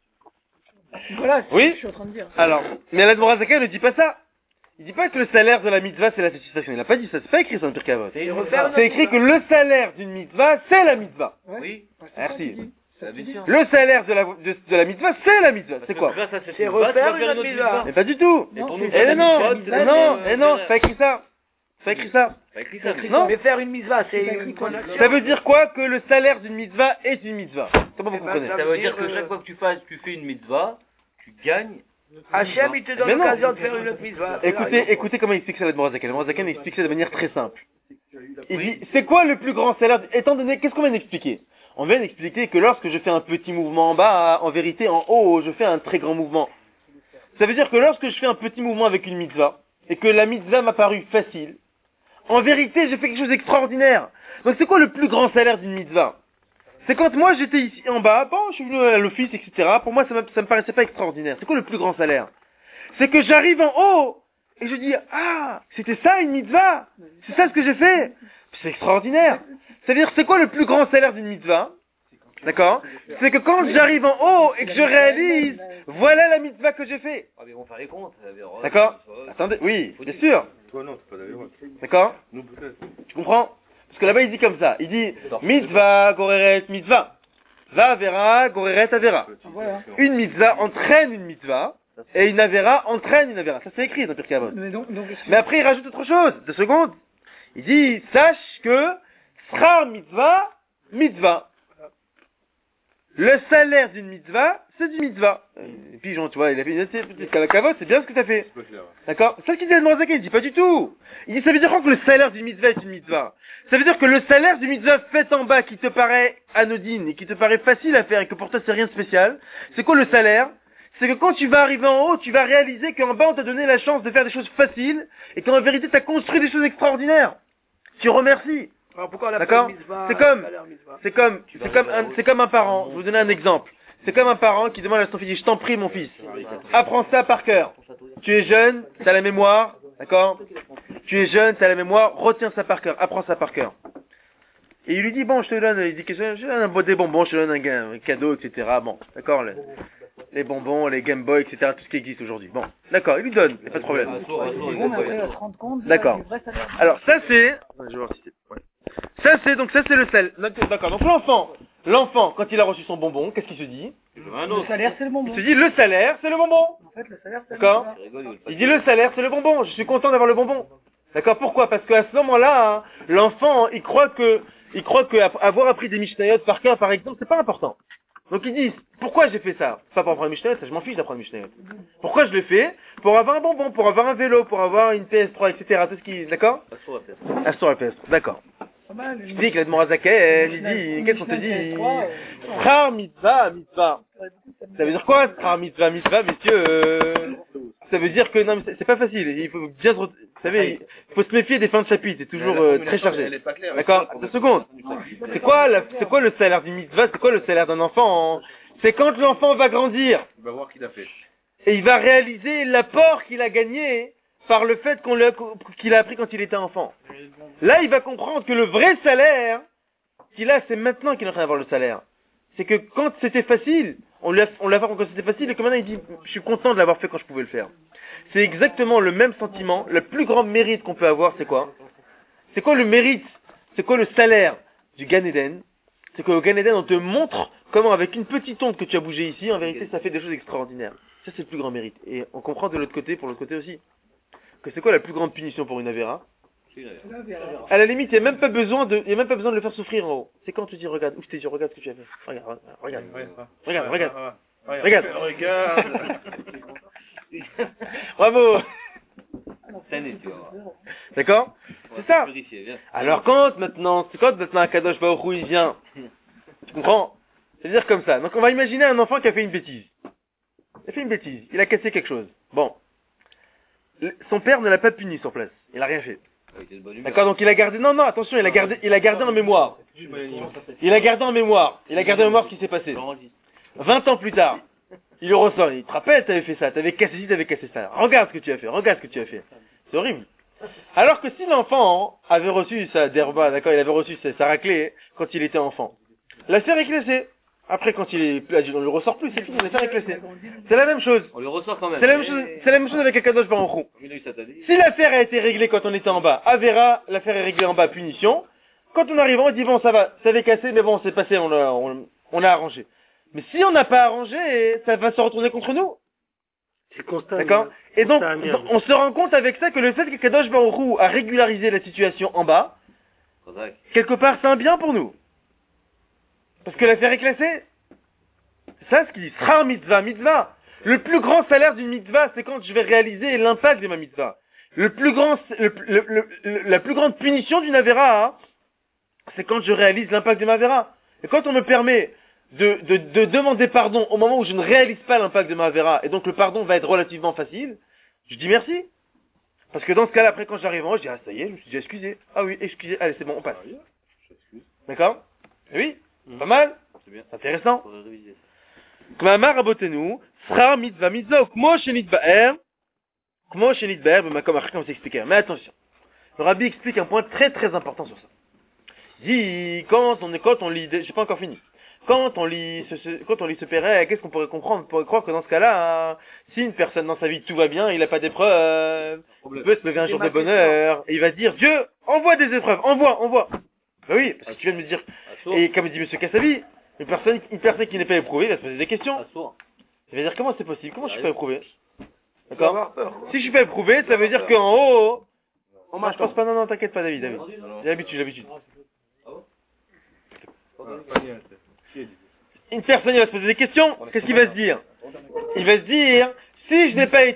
Voilà, c'est ce Oui. que je suis en train de dire. Alors, mais la Norazaka ne dit pas ça. Il dit pas que le salaire de la mitzvah c'est la satisfaction. Il a pas dit ça, c'est pas écrit ça dans le Pirkei Avot. C'est écrit que le salaire d'une mitzvah c'est la mitzvah. Ouais. Oui. Merci. C'est bien sûr. Le salaire de la mitzvah c'est la mitzvah. C'est quoi? Grâce à cette C'est mitzvah, tu vas refaire faire une autre mitzvah. Mais pas du tout. Et pour nous, Eh faire non, la mitzvah, non, c'est pas écrit ça. C'est pas écrit ça. Pas écrit ça. Non. Mais faire une mitzvah, c'est C'est une écrit quoi? connexion. Ça veut dire quoi que le salaire d'une mitzvah est une mitzvah? Comment vous comprenez? Ça veut dire que chaque fois que tu fais une mitzvah, tu gagnes. Hachem, il te donne Mais non. l'occasion de faire une autre mitzvah. Écoutez comment il explique ça la Norazaka. La Norazaka explique ça de manière très simple. Il dit, c'est quoi le plus grand salaire? Étant donné, qu'est-ce qu'on vient d'expliquer? On vient d'expliquer que lorsque je fais un petit mouvement en bas, en vérité, en haut, je fais un très grand mouvement. Ça veut dire que lorsque je fais un petit mouvement avec une mitzvah, et que la mitzvah m'a paru facile, en vérité, j'ai fait quelque chose d'extraordinaire. Donc c'est quoi le plus grand salaire d'une mitzvah? C'est quand moi j'étais ici en bas, bon, je suis venu à l'office, etc. Pour moi, ça me paraissait pas extraordinaire. C'est quoi le plus grand salaire? C'est que j'arrive en haut, et je dis, ah, c'était ça une mitzvah? C'est ça ce que j'ai fait? C'est extraordinaire. C'est-à-dire, c'est quoi le plus grand salaire d'une mitzvah? D'accord? C'est que quand j'arrive en haut et que je réalise, voilà la mitzvah que j'ai fait. Ah, mais ils vont faire les comptes. D'accord? Attendez, oui, bien sûr. Toi, non, c'est pas d'ailleurs. D'accord? Nous, peut-être. Tu comprends? Parce que là-bas, il dit comme ça. Il dit, mitzvah, goreret, mitzvah. Va, avera, goreret, avera. Voilà. Une mitzvah entraîne une mitzvah, et une avera entraîne une avera. Ça, c'est écrit dans Pirkei Avot. Mais donc, Mais après, il rajoute autre chose. 2 secondes. Il dit, sache que, srar mitzvah, mitzvah. Le salaire d'une mitzvah, c'est du mitzvah. Et puis, genre, tu vois, il a fait une petite kalakavot, c'est bien ce que t'as fait. C'est pas clair. D'accord? Ça qu'il dit à Norazaka, il dit pas du tout. Il dit, ça veut dire quoi que le salaire d'une mitzvah est une mitzvah? Ça veut dire que le salaire d'une mitzvah faite en bas, qui te paraît anodine, et qui te paraît facile à faire, et que pour toi c'est rien de spécial, c'est quoi le salaire? C'est que quand tu vas arriver en haut, tu vas réaliser qu'en bas on t'a donné la chance de faire des choses faciles, et qu'en vérité t'as construit des choses extraordinaires. Tu remercies. Alors pourquoi on a D'accord? pas mitzvah, C'est comme- salaire mitzvah C'est comme un parent. Je vais vous donner un exemple. C'est comme un parent qui demande à son fils, je t'en prie mon fils, apprends ça par cœur. Tu es jeune, t'as la mémoire, d'accord? Tu es jeune, t'as la mémoire, retiens ça par cœur, apprends ça par cœur. Et il lui dit, bon, je te donne, il dit, je te donne des bonbons, je te donne un cadeau, etc. Bon, d'accord, les bonbons, les Game Boy, etc., tout ce qui existe aujourd'hui. Bon, d'accord, il lui donne, y a pas de problème. bon, mais après, il va se rendre compte D'accord. du vrai salaire. Alors, ça c'est, je vais voir si c'est, ouais. Ça c'est le sel. D'accord, donc l'enfant, quand il a reçu son bonbon, qu'est-ce qu'il se dit? Le salaire, c'est le bonbon. Il se dit, le salaire, c'est le bonbon. En fait, le salaire, c'est le D'accord? bonbon. Il dit, le salaire, c'est le bonbon. Je suis content d'avoir le bonbon. D'accord? Pourquoi? Parce qu'à ce moment-là, hein, l'enfant, il croit que avoir appris des Mishnayot par cœur, par exemple, c'est pas important. Donc ils disent, pourquoi j'ai fait ça? Pas pour apprendre Mishnayot, ça je m'en fiche d'apprendre Mishnayot. Pourquoi je le fais? Pour avoir un bonbon, pour avoir un vélo, pour avoir une PS3, etc. Tout ce qui, d'accord? Astor la PS3, d'accord. Pas mal. Je dis que l'Admorazaken, il dit, qu'est-ce qu'on te dit? Schar mitzvah, mitzvah. Ça veut dire quoi, schar mitzvah, mitzvah, messieurs? Ça veut dire que, non, mais c'est pas facile. Il faut bien vous savez, il faut se méfier des fins de chapitre, c'est toujours très chargé. Elle est pas claire. D'accord? 2 secondes. C'est quoi le salaire d'une mitzvah? C'est quoi le salaire d'un enfant? C'est quand l'enfant va grandir. Il va voir qu'il a fait. Et il va réaliser l'apport qu'il a gagné par le fait qu'il a appris quand il était enfant. Là, il va comprendre que le vrai salaire qu'il a, c'est maintenant qu'il est en train d'avoir le salaire. C'est que quand c'était facile, on l'a fait quand c'était facile, et que maintenant il dit, je suis content de l'avoir fait quand je pouvais le faire. C'est exactement le même sentiment. Le plus grand mérite qu'on peut avoir, c'est quoi? C'est quoi le mérite? C'est quoi le salaire du Gan Eden? c'est qu'au Gan Eden, on te montre comment, avec une petite onde que tu as bougé ici, en vérité, ça fait des choses extraordinaires. Ça, c'est le plus grand mérite. Et on comprend de l'autre côté, pour l'autre côté aussi, que c'est quoi la plus grande punition pour une Avera? À la limite, il n'y a même pas besoin de le faire souffrir en haut. C'est quand tu dis, regarde, ouvre tes yeux, regarde ce que tu as fait. Regarde. Bravo. D'accord? C'est ça. Alors quand maintenant Akadosh Baruch Hu, il vient, tu comprends? C'est-à-dire comme ça. Donc on va imaginer un enfant qui a fait une bêtise. Il a cassé quelque chose. Bon. Son père ne l'a pas puni sur place. Il a rien fait. D'accord, donc il a gardé, non, attention, il a gardé en mémoire. Il a gardé en mémoire ce qui s'est passé. 20 ans plus tard, il le ressort, il te rappelle, t'avais fait ça, t'avais cassé ça. Regarde ce que tu as fait. C'est horrible. Alors que si l'enfant avait reçu sa derba, d'accord, il avait reçu sa raclée quand il était enfant. L'affaire est classée. Après, quand il est plus adulte, on le ressort plus, c'est fini, l'affaire est classée. C'est la même chose. On le ressort quand même. C'est la même chose avec Akadosh Baruch Hu. Si l'affaire a été réglée quand on était en bas, Avera, l'affaire est réglée en bas, punition. Quand on arrive, on dit bon, ça va, ça avait cassé, mais bon, c'est passé, on l'a arrangé. Mais si on n'a pas arrangé, ça va se retourner contre nous. C'est constant. D'accord? Et donc, on se rend compte avec ça que le fait que Kadosh Baruch Hu a régularisé la situation en bas, quelque part, c'est un bien pour nous. Parce que l'affaire est classée. C'est ça ce qu'il dit. Sra mitzvah. Le plus grand salaire d'une mitzvah, c'est quand je vais réaliser l'impact de ma mitzvah. La plus grande punition d'une avera, c'est quand je réalise l'impact de ma avera. Et quand on me permet de demander pardon au moment où je ne réalise pas l'impact de ma avera, et donc le pardon va être relativement facile, je dis merci. Parce que dans ce cas-là, après quand j'arrive en haut, je dis, ah ça y est, je me suis déjà excusé. Ah oui, excusez, allez c'est bon, on passe. D'accord? Oui? Pas mal? C'est bien. C'est intéressant. Faudrait réviser. Kmamar rabotenu, sra mitzvah mitzvah, kmo shenit ba'er, comme c'est expliqué. Mais attention. Le rabbi explique un point très très important sur ça. Il dit, quand on lit, j'ai pas encore fini. Quand on lit ce Pérec, qu'est-ce qu'on pourrait comprendre? On pourrait croire que dans ce cas-là, si une personne dans sa vie tout va bien, il n'a pas d'épreuves, il peut se lever un jour de bonheur, et il va dire, Dieu, envoie des épreuves, envoie. Ben oui, parce que tu viens de me dire, et comme dit M. Kassavi, une personne qui n'est pas éprouvée, il va se poser des questions. Il va dire, comment c'est possible? Comment je suis pas éprouvé? D'accord? Si je suis pas éprouvé, ça veut dire qu'en haut, je pense pas, non, t'inquiète pas, David. J'ai l'habitude. Une personne, il va se poser des questions, qu'est-ce qu'il va se dire? Il va se dire, si je n'ai pas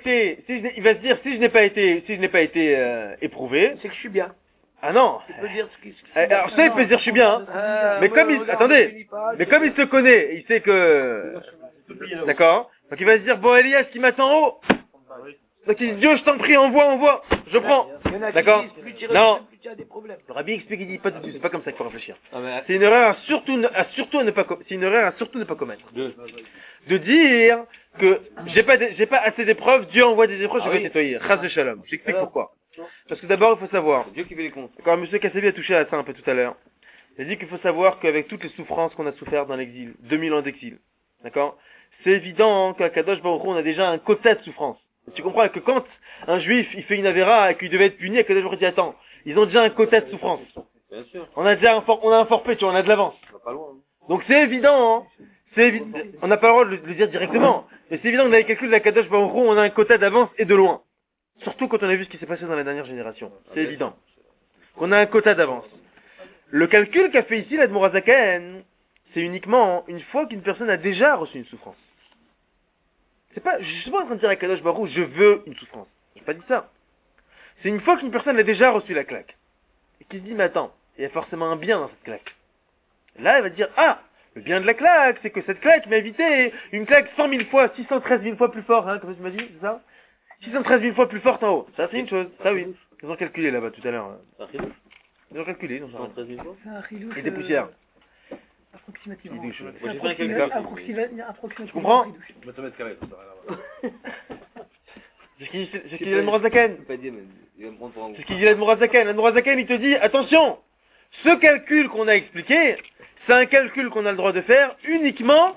été éprouvé, C'est que je suis bien. ah non. Tu peux dire ce qui Alors ça, il peut se dire je suis bien, hein. Mais comme il se connaît, il sait que, d'accord? Donc il va se dire, bon, Elias qui m'attend en haut. Donc il dit, Dieu, je t'en prie, envoie, je prends. D'accord? Non. Le rabbi explique, il dit pas du tout, c'est pas comme ça qu'il faut réfléchir. C'est une erreur à surtout ne pas commettre. De dire que j'ai pas assez d'épreuves, Dieu envoie des épreuves, je vais nettoyer. Chas de shalom. J'explique pourquoi. Parce que d'abord, il faut savoir. Dieu qui fait les comptes. Quand M. Kassavi a touché à ça un peu tout à l'heure. Il a dit qu'il faut savoir qu'avec toutes les souffrances qu'on a souffert dans l'exil, 2000 ans d'exil, d'accord? C'est évident qu'à Kadosh Baruch Hu, on a déjà un quota de souffrance. Tu comprends que quand un juif, il fait une avéra et qu'il devait être puni, à Kadosh Baruch Hu dit, attends, ils ont déjà un quota de souffrance. Bien sûr. On a un forfait, tu vois, on a de l'avance. Pas loin. Donc c'est évident, on n'a pas le droit de le dire directement. Mais c'est évident que dans les calculs de la Kadosh Baruch Hu, on a un quota d'avance et de loin. Surtout quand on a vu ce qui s'est passé dans la dernière génération. C'est évident. Qu'on a un quota d'avance. Le calcul qu'a fait ici l'Admor HaZaken, c'est uniquement une fois qu'une personne a déjà reçu une souffrance. Je suis pas en train de dire à Kadosh Baruch Hu, je veux une souffrance. J'ai pas dit ça. C'est une fois qu'une personne a déjà reçu la claque. Et qui se dit, mais attends, il y a forcément un bien dans cette claque. Là, elle va dire, ah, le bien de la claque, c'est que cette claque m'a évité une claque 100 000 fois, 613 000 fois plus fort, hein, comme tu m'as dit, c'est ça? 613 000 fois plus forte en haut. Ça, c'est une chose. Ça, oui. Ils ont calculé là-bas tout à l'heure. Ils ont calculé. Ils ont 13 000 fois. C'est un ridouche. Et des poussières. Approximativement. Des douches. C'est J'ai fait un calcul. approximativement. Tu comprends? Mètre carré, ça rien C'est ce qu'il dit l'Admor HaZaken. Pas dire, mais il va me prendre pour un C'est ce qu'il dit l'Admor HaZaken. L'Admor HaZaken, il te dit, attention, ce calcul qu'on a expliqué, c'est un calcul qu'on a le droit de faire uniquement,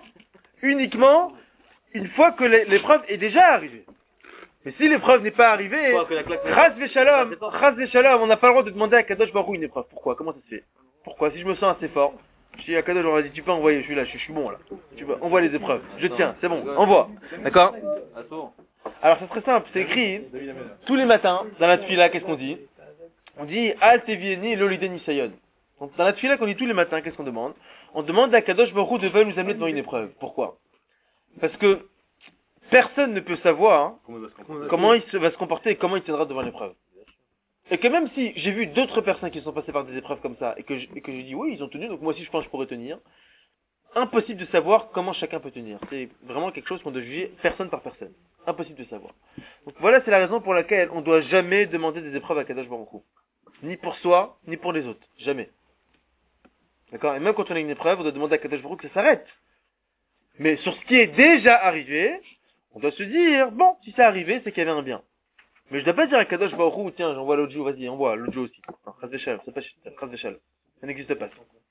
une fois que l'épreuve est déjà arrivée. Mais si l'épreuve n'est pas arrivée, Chas v'shalom, on n'a pas le droit de demander à Kadosh Baruch Hu une épreuve. Pourquoi? Comment ça se fait? Pourquoi? Si je me sens assez fort, Si Akadosh leur a dit, tu peux envoyer, je suis là, je suis bon là. Tu peux, envoie les épreuves. Je tiens, c'est bon, envoie. D'accord? Attends. Alors c'est très simple, c'est écrit tous les matins dans la tefila, qu'est-ce qu'on dit? On dit Al tevieni lolide nisayon. Donc dans la tefila qu'on dit tous les matins, qu'est-ce qu'on demande? On demande à Kadosh Baruch Hu de veut nous amener devant une épreuve. Pourquoi? Parce que personne ne peut savoir comment il va se comporter et comment il tiendra devant l'épreuve. Et que même si j'ai vu d'autres personnes qui sont passées par des épreuves comme ça et que je dis oui, ils ont tenu, donc moi aussi je pense que je pourrais tenir. Impossible de savoir comment chacun peut tenir. C'est vraiment quelque chose qu'on doit juger personne par personne. Impossible de savoir. Donc voilà, c'est la raison pour laquelle on ne doit jamais demander des épreuves à Kadosh Baruch Hu. Ni pour soi, ni pour les autres. Jamais. D'accord? Et même quand on a une épreuve, on doit demander à Kadosh Baruch Hu que ça s'arrête. Mais sur ce qui est déjà arrivé, on doit se dire, bon, si ça arrivé, c'est qu'il y avait un bien. Mais je dois pas dire à Kadosh Baruch Hu, tiens, j'envoie l'autre jour, vas-y, envoie l'autre jour aussi. Non, Chas v'Shalom, c'est pas Chas v'Shalom. Ça n'existe pas.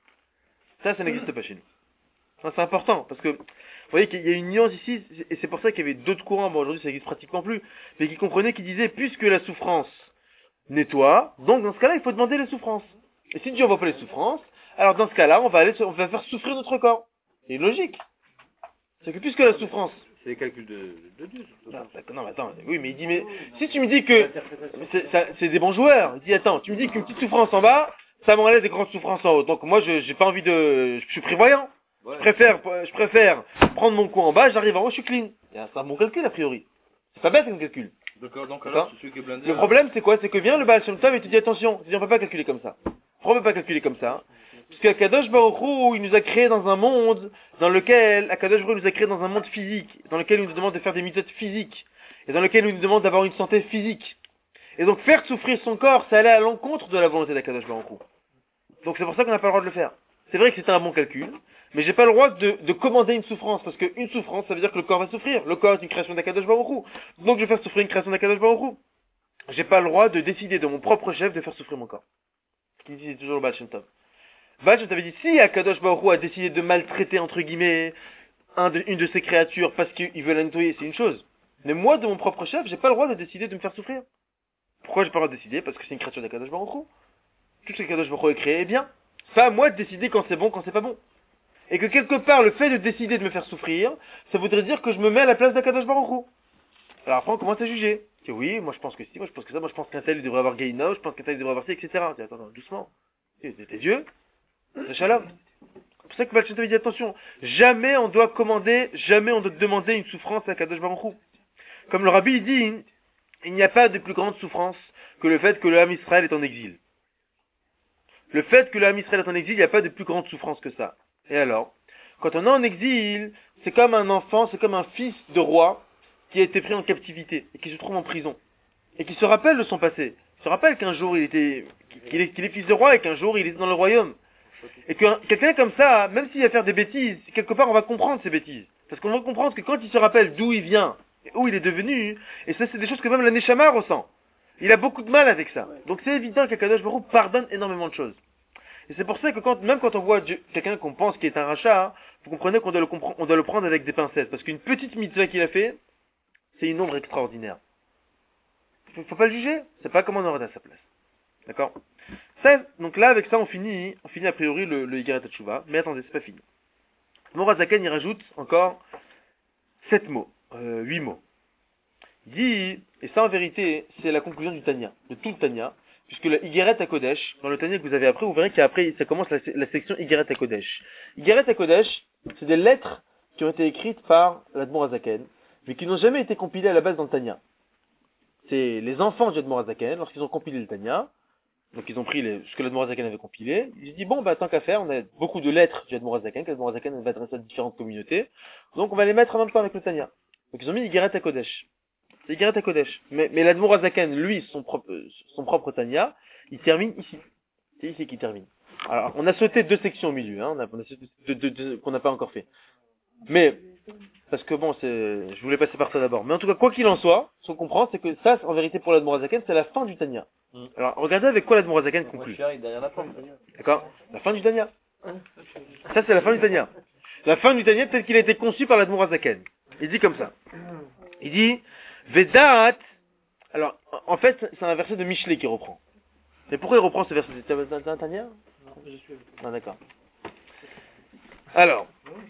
Ça n'existe pas chez nous. Ça, c'est important, parce que, vous voyez qu'il y a une nuance ici, et c'est pour ça qu'il y avait d'autres courants, bon, aujourd'hui ça n'existe pratiquement plus, mais qui comprenaient, qui disaient, puisque la souffrance nettoie, donc dans ce cas-là, il faut demander les souffrances. Et si Dieu envoie pas les souffrances, alors dans ce cas-là, on va faire souffrir notre corps. C'est logique. C'est que puisque la souffrance... C'est les calculs de Dieu. Non, mais attends, oui, mais il dit, mais si tu me dis que c'est des bons joueurs, il dit, attends, tu me dis qu'une petite souffrance en bas, ça m'enlève des grandes souffrances en haut. Donc moi, j'ai pas envie je suis prévoyant. Ouais. Je préfère prendre mon coup en bas, j'arrive en haut, je suis clean. C'est un bon calcul, a priori. C'est pas bête comme calcul. D'accord, donc alors, c'est celui qui est blindé. Le problème, c'est quoi? C'est que vient le Baal Shem Tov et te dit, attention, on peut pas calculer comme ça. Pourquoi on peut pas calculer comme ça? Parce qu'Akadosh Baruch Hu, il nous a créé dans un monde dans lequel, Akadosh Baruch Hu nous a créé dans un monde physique, dans lequel il nous demande de faire des méthodes physiques, et dans lequel il nous demande d'avoir une santé physique. Et donc faire souffrir son corps, ça allait à l'encontre de la volonté d'Akadosh Baruch Hu. Donc c'est pour ça qu'on n'a pas le droit de le faire. C'est vrai que c'est un bon calcul, mais j'ai pas le droit de commander une souffrance, parce qu'une souffrance, ça veut dire que le corps va souffrir. Le corps est une création d'Akadosh Baruch Hu. Donc je vais faire souffrir une création d'Akadosh Baruch Hu. J'ai pas le droit de décider de mon propre chef de faire souffrir mon corps. Ce qui dit toujours le Baal Shem Tov. Baal Shem Tov dit, si Akadosh Baruch Hu a décidé de maltraiter, entre guillemets, une de ses créatures parce qu'il veut la nettoyer, c'est une chose. Mais moi, de mon propre chef, j'ai pas le droit de décider de me faire souffrir. Pourquoi j'ai pas le droit de décider? Parce que c'est une créature d'Akadosh Baruch Hu. Tout ce qu'Akadosh Baruch Hu a créé est bien. C'est pas à moi de décider quand c'est bon, quand c'est pas bon. Et que quelque part, le fait de décider de me faire souffrir, ça voudrait dire que je me mets à la place d'Akadosh Baruch Hu. Alors après, on commence à juger. Que oui, moi je pense que si, moi je pense que ça, moi je pense qu'un tel il devrait avoir Gaïna, je pense qu'un tel il devrait avoir ci, etc. Dis, attends, doucement. T'es Dieu. C'est Shalom. C'est pour ça que Baal Shem Tov dit attention. Jamais on doit commander, jamais on doit demander une souffrance à Kadosh Baruch Hu. Comme le Rabbi dit, il n'y a pas de plus grande souffrance que le fait que le Ham Israël est en exil. Le fait que le Ham Israël est en exil, il n'y a pas de plus grande souffrance que ça. Et alors, quand on est en exil, c'est comme un enfant, c'est comme un fils de roi qui a été pris en captivité et qui se trouve en prison. Et qui se rappelle de son passé. Il se rappelle qu'un jour qu'il est fils de roi et qu'un jour il est dans le royaume. Et que quelqu'un comme ça, même s'il va faire des bêtises, quelque part on va comprendre ces bêtises. Parce qu'on va comprendre que quand il se rappelle d'où il vient, et où il est devenu, et ça c'est des choses que même la Neshama ressent. Il a beaucoup de mal avec ça. Donc c'est évident qu'Akadosh Baruch Hu pardonne énormément de choses. Et c'est pour ça que même quand on voit quelqu'un qu'on pense qui est un rachat, vous comprenez qu'on doit le prendre avec des pincettes. Parce qu'une petite mitzvah qu'il a fait, c'est une ombre extraordinaire. Faut pas le juger. C'est pas comment on aurait à sa place. D'accord? Ça, donc là, avec ça, on finit a priori le Yigaret Teshuvah. Mais attendez, c'est pas fini. Morazaken, il rajoute encore 7 mots, 8 mots. Il dit, et ça en vérité, c'est la conclusion du Tanya, de tout le Tanya, puisque la Yigaret HaKodesh, dans le Tanya que vous avez appris, vous verrez qu'après, ça commence la section Yigaret HaKodesh. Yigaret HaKodesh, c'est des lettres qui ont été écrites par l'Admor Hazaken, mais qui n'ont jamais été compilées à la base dans le Tanya. C'est les enfants du Admor Hazaken, lorsqu'ils ont compilé le Tanya, donc ils ont pris ce que l'Admor Hazaken avait compilé, ils se disent, bon, tant qu'à faire, on a beaucoup de lettres du Admor Hazaken, que l'Admor Hazaken va adresser à différentes communautés, donc on va les mettre en même temps avec le Tanya. Donc ils ont mis Yigaret HaKodesh. C'est Yigaret HaKodesh. Mais l'Admor Hazaken, lui, son propre Tanya, il termine ici. C'est ici qu'il termine. Alors, on a sauté 2 sections au milieu, hein, on a sauté qu'on n'a pas encore fait. Mais, parce que bon, je voulais passer par ça d'abord. Mais en tout cas, quoi qu'il en soit, ce qu'on comprend, c'est que ça, en vérité, pour l'Admor Hazaken, c'est la fin du Tanya. Alors, regardez avec quoi l'Admor Hazaken conclut. D'accord? La fin du Tanya. Ça, c'est la fin du Tanya. La fin du Tanya tel qu'il a été conçu par l'Admor Hazaken. Il dit comme ça. Il dit, Vedat. Alors, en fait, c'est un verset de Michelet qui reprend. Mais pourquoi il reprend ce verset? T'as un Tanya? Non, d'accord. Alors,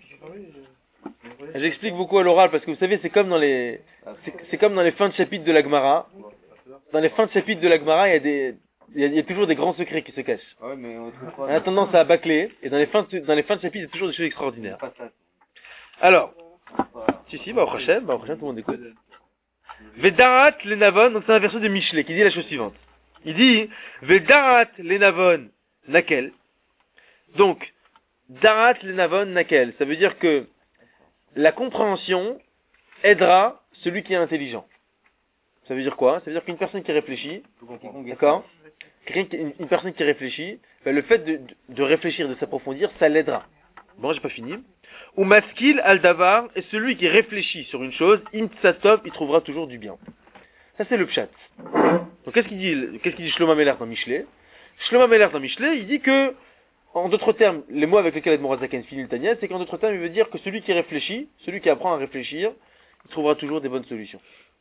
j'explique beaucoup à l'oral parce que vous savez, c'est comme dans les fins de chapitre de la Gemara. Dans les fins de chapitre de la Gemara, il y a toujours des grands secrets qui se cachent. Ah ouais, mais On a tendance à bâcler, et dans les fins de chapitre, il y a toujours des choses extraordinaires. pas ça. Alors, si, bah, au prochain, tout le monde écoute. Vedarat lenavon, donc c'est un verset de Michelet qui dit la chose suivante. Il dit, Vedarat lenavon nakel. Donc, darat lenavon nakel, ça veut dire que la compréhension aidera celui qui est intelligent. Ça veut dire quoi? Ça veut dire qu'une personne qui réfléchit, d'accord? Une personne qui réfléchit, ben, le fait de réfléchir, de s'approfondir, ça l'aidera. Bon, j'ai pas fini. Ou maskil al-davar, et celui qui réfléchit sur une chose, imtsatov, il trouvera toujours du bien. Ça, c'est le pshat. Donc, qu'est-ce qu'il dit Shlomo Ameler dans Michelet? Shlomo Ameler dans Michelet, il dit que, en d'autres termes, les mots avec lesquels Admor Zaken finit le Tanya, c'est qu'en d'autres termes, il veut dire que celui qui réfléchit, celui qui apprend à réfléchir, il trouvera toujours des bonnes solutions.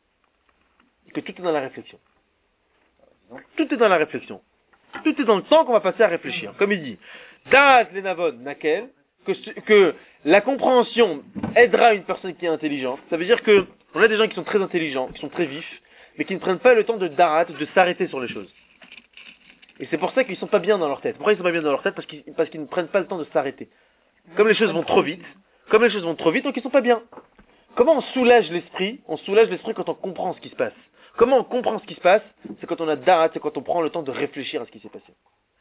Et que tout est dans la réflexion. Tout est dans la réflexion. Tout est dans le temps qu'on va passer à réfléchir. Comme il dit, Da'at lenavon nakel, que la compréhension aidera une personne qui est intelligente. Ça veut dire que on a des gens qui sont très intelligents, qui sont très vifs, mais qui ne prennent pas le temps de s'arrêter sur les choses. Et c'est pour ça qu'ils sont pas bien dans leur tête. Pourquoi ils sont pas bien dans leur tête? Parce qu'ils ne prennent pas le temps de s'arrêter. Comme les choses vont trop vite, donc ils sont pas bien. Comment on soulage l'esprit? On soulage l'esprit quand on comprend ce qui se passe. Comment on comprend ce qui se passe? C'est quand on a da'at, c'est quand on prend le temps de réfléchir à ce qui s'est passé.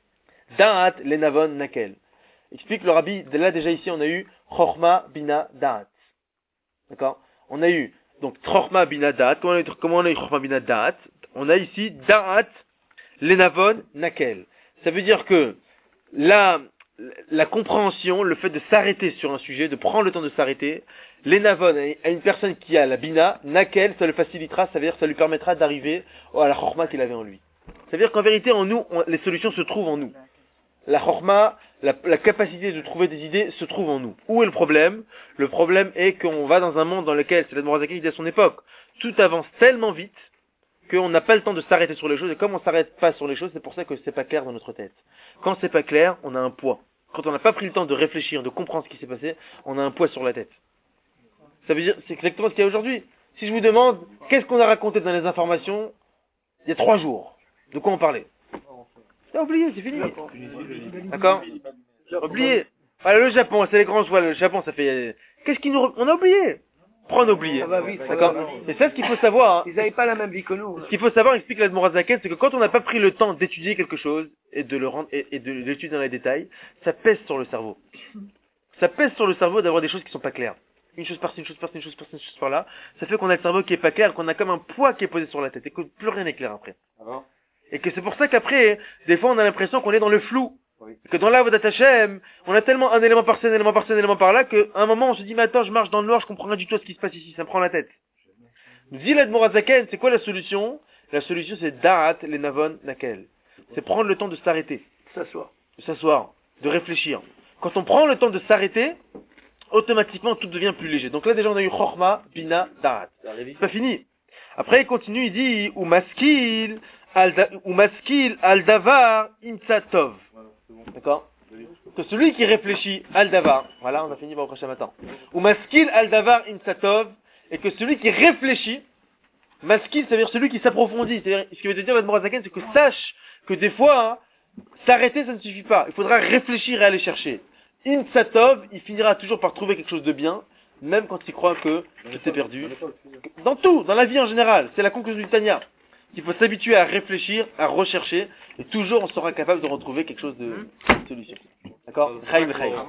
Da'at lenavon nakel. Explique le rabbi, là déjà ici on a eu chorma bina da'at. D'accord? On a eu donc chorma bina da'at. Comment on a eu chorma bina da'at? On a ici da'at lenavon nakel. Ça veut dire que la compréhension, le fait de s'arrêter sur un sujet, de prendre le temps de s'arrêter, lenavon à une personne qui a la bina, nakel, ça le facilitera, ça veut dire que ça lui permettra d'arriver à la chorma qu'il avait en lui. Ça veut dire qu'en vérité en nous, les solutions se trouvent en nous. La chorma, la capacité de trouver des idées se trouve en nous. Où est le problème? Le problème est qu'on va dans un monde dans lequel, c'est l'Admor Zaken qui dit à son époque, tout avance tellement vite qu'on n'a pas le temps de s'arrêter sur les choses, et comme on s'arrête pas sur les choses, c'est pour ça que c'est pas clair dans notre tête. Quand c'est pas clair, on a un poids. Quand on n'a pas pris le temps de réfléchir, de comprendre ce qui s'est passé, on a un poids sur la tête. Ça veut dire, c'est exactement ce qu'il y a aujourd'hui. Si je vous demande, qu'est-ce qu'on a raconté dans les informations, il y a 3 jours, de quoi on parlait? T'as oublié, c'est fini. D'accord? Oublié. Voilà, le Japon, c'est les grands joueurs, le Japon, ça fait, on a oublié. Pourquoi on a oublié? Ça va vite. D'accord? C'est ça ce qu'il faut savoir, hein. Ils n'avaient pas la même vie que nous. Ce qu'il faut savoir, explique l'Admor Zaken, c'est que quand on n'a pas pris le temps d'étudier quelque chose, et de le rendre, et de l'étudier dans les détails, ça pèse sur le cerveau. Ça pèse sur le cerveau d'avoir des choses qui sont pas claires. Une chose par-ci, une chose par-ci, une chose par-ci, une chose par-là. Ça fait qu'on a le cerveau qui est pas clair, qu'on a comme un poids qui est posé sur la tête, et que plus rien n'est clair après. Et que c'est pour ça qu'après, des fois on a l'impression qu'on est dans le flou. Que dans l'Avodat Hashem, on a tellement un élément par-ci, un élément par-ci, un élément par-là, qu'à un moment on se dit, mais attends, je marche dans le noir, je comprends rien du tout à ce qui se passe ici, ça me prend la tête. Nous dit l'Admor Zaken, c'est quoi la solution? La solution c'est Da'at lenavon nakel. C'est prendre le temps de s'arrêter. S'asseoir, de réfléchir. Quand on prend le temps de s'arrêter, automatiquement tout devient plus léger. Donc là déjà on a eu Chorma, Bina, Da'at. C'est pas fini. Après il continue, il dit, ou maskil al-davar imtsatov. D'accord? Que celui qui réfléchit al-davar, voilà, on a fini par le prochain matin. Ou maskil al-davar imtsatov, et que celui qui réfléchit, maskil, ça veut dire celui qui s'approfondit. C'est-à-dire, ce que veut dire Admor Zaken, c'est que sache que des fois, s'arrêter, ça ne suffit pas. Il faudra réfléchir et aller chercher. Imtsatov, il finira toujours par trouver quelque chose de bien, même quand il croit que tout est perdu. Dans tout, dans la vie en général. C'est la conclusion du Tanya. Il faut s'habituer à réfléchir, à rechercher, et toujours on sera capable de retrouver quelque chose de solution. D'accord? Chaim, Chaim.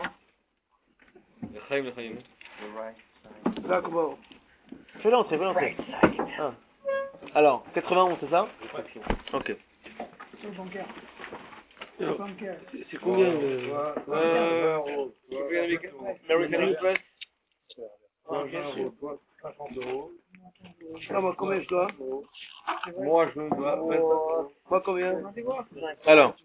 Fais-le entrer. Ah. Alors, 91, c'est ça? Ok. C'est le bancaire. C'est combien American Express. 50 euros. Ah, moi, combien je dois? Moi, je dois 25 euros. Moi, combien? Alors,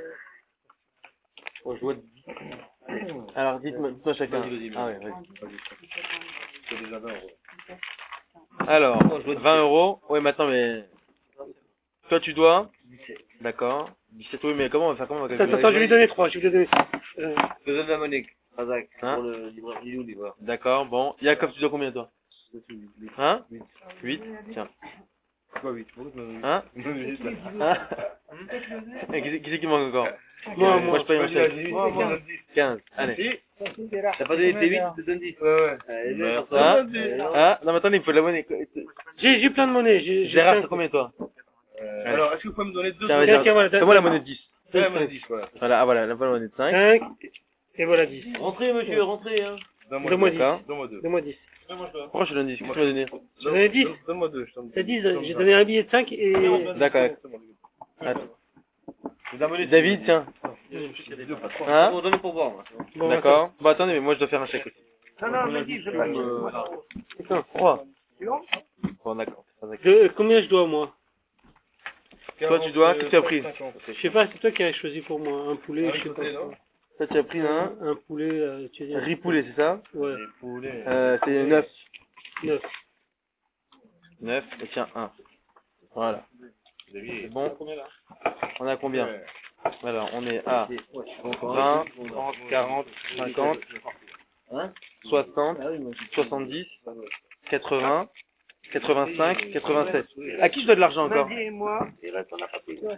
Oh, je dois 10. alors dites-moi chacun. Vas-y. Ah ouais, vas-y. C'est déjà 20 euros. Alors, 20 euros. Oui, mais attends, mais... Toi, tu dois? D'accord. 17, oui, mais comment on va faire? Comment on va calculer? Attends, je vais lui donner 3. Je donne la monnaie. Razak, Hein pour le livreur, il est où le livreur? D'accord, bon. Yaakov, tu dois combien toi? Hein? 8. Tiens. Quoi, 8? Pourquoi tu m'as dit Hein? Tu m'as dit ça. Hein? Et qui c'est qui manque encore? Moi, je paye mon chèque. Moi, 15. Allez. T'as pas donné tes 8, tu te donnes 10. ouais. Hein? Hein? Non mais attendez, il faut de la monnaie. J'ai plein de monnaie. Gérard, t'as combien toi? Alors, est-ce que vous pouvez me donner 2 Tiens, vas-y, Tiens, voilà, fais-moi la monnaie de 10. Ouais, moi, 10, voilà. Voilà, ah voilà, la monnaie de 5. 5. Et voilà 10. Rentrez, monsieur, rentrez, hein. Donne-moi 10. D'accord. Donne-moi 2. Donne-moi 10. Pourquoi je te donne 10? Qu'est-ce que tu m'as donné? J'ai donné 10. Donne-moi 2. T'as 10, j'ai donné un billet de 5 et... D'accord. Attends. David, tiens. Hein? Bon, donnez pour boire, moi. Bon, D'accord. Bah attendez, mais moi je dois faire un chèque aussi. Non, non, mais dis, je vais pas dire. Putain, 3. Bon, d'accord. Combien je dois, moi? Toi tu dois, qu'est-ce que tu as pris? Je sais pas, c'est toi qui as choisi pour moi. Un poulet, je sais pas. Toi tu as pris Un poulet, tu dis... un riz poulet, c'est ça? Ouais. C'est 9. 9. 9, et tiens, 1. Voilà. C'est bon. On a combien? Alors, on est à 20, 30, 40, 50, 60, 70, 80, 85, 87. À qui je dois de l'argent encore? Lundi et moi, il reste, on n'a pas payé.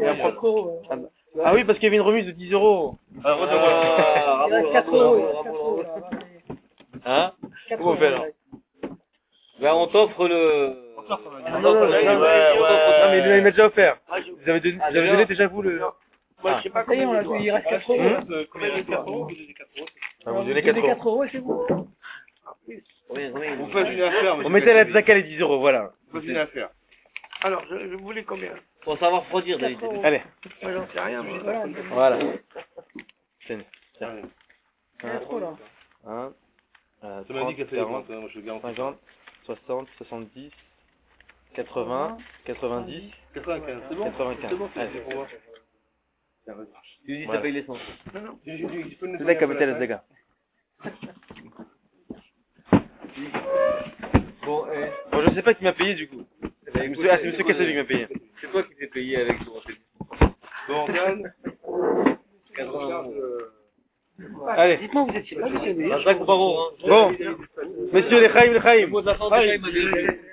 Ah oui, parce qu'il y avait une remise de 10 euros. Il reste 4 euros. Hein? Comment on fait alors? Ben, on t'offre le... Non, mais il m'a déjà offert. Vous avez donné déjà vous le... Moi, je sais pas Ça y est, combien il reste 4 euros. Combien de 4 euros? Ah, vous donnez Vous 4 donnez euros. 4 euros et c'est vous. Vous faites une affaire, monsieur. On mettait à la Tzaka les 10 euros, voilà. Vous faites une affaire. Alors, je voulais combien? Pour savoir refroidir, David. Allez, Moi, j'en sais rien, mais Voilà. voilà. Tiens. Il y a trop là. 1, Ça m'a dit qu'elle fait 40, 40, moi je garantis. 50, 60, 70, 80, 90, 95, c'est bon? 95. Allez. Tu dis, Voilà. ça paye l'essence. C'est là qu'a metté la Tzaka. Bon, Bon, je sais pas qui m'a payé du coup. C'est monsieur Kassavi qui m'a payé. c'est toi qui t'es payé avec ton... Bon, Dan. 80 Allez. Dites-moi, vous étiez pas missionnaire. Razak ou Baro, hein. Bon, messieurs les Chaim, Le mot de la fin, déjà, il m'a dit...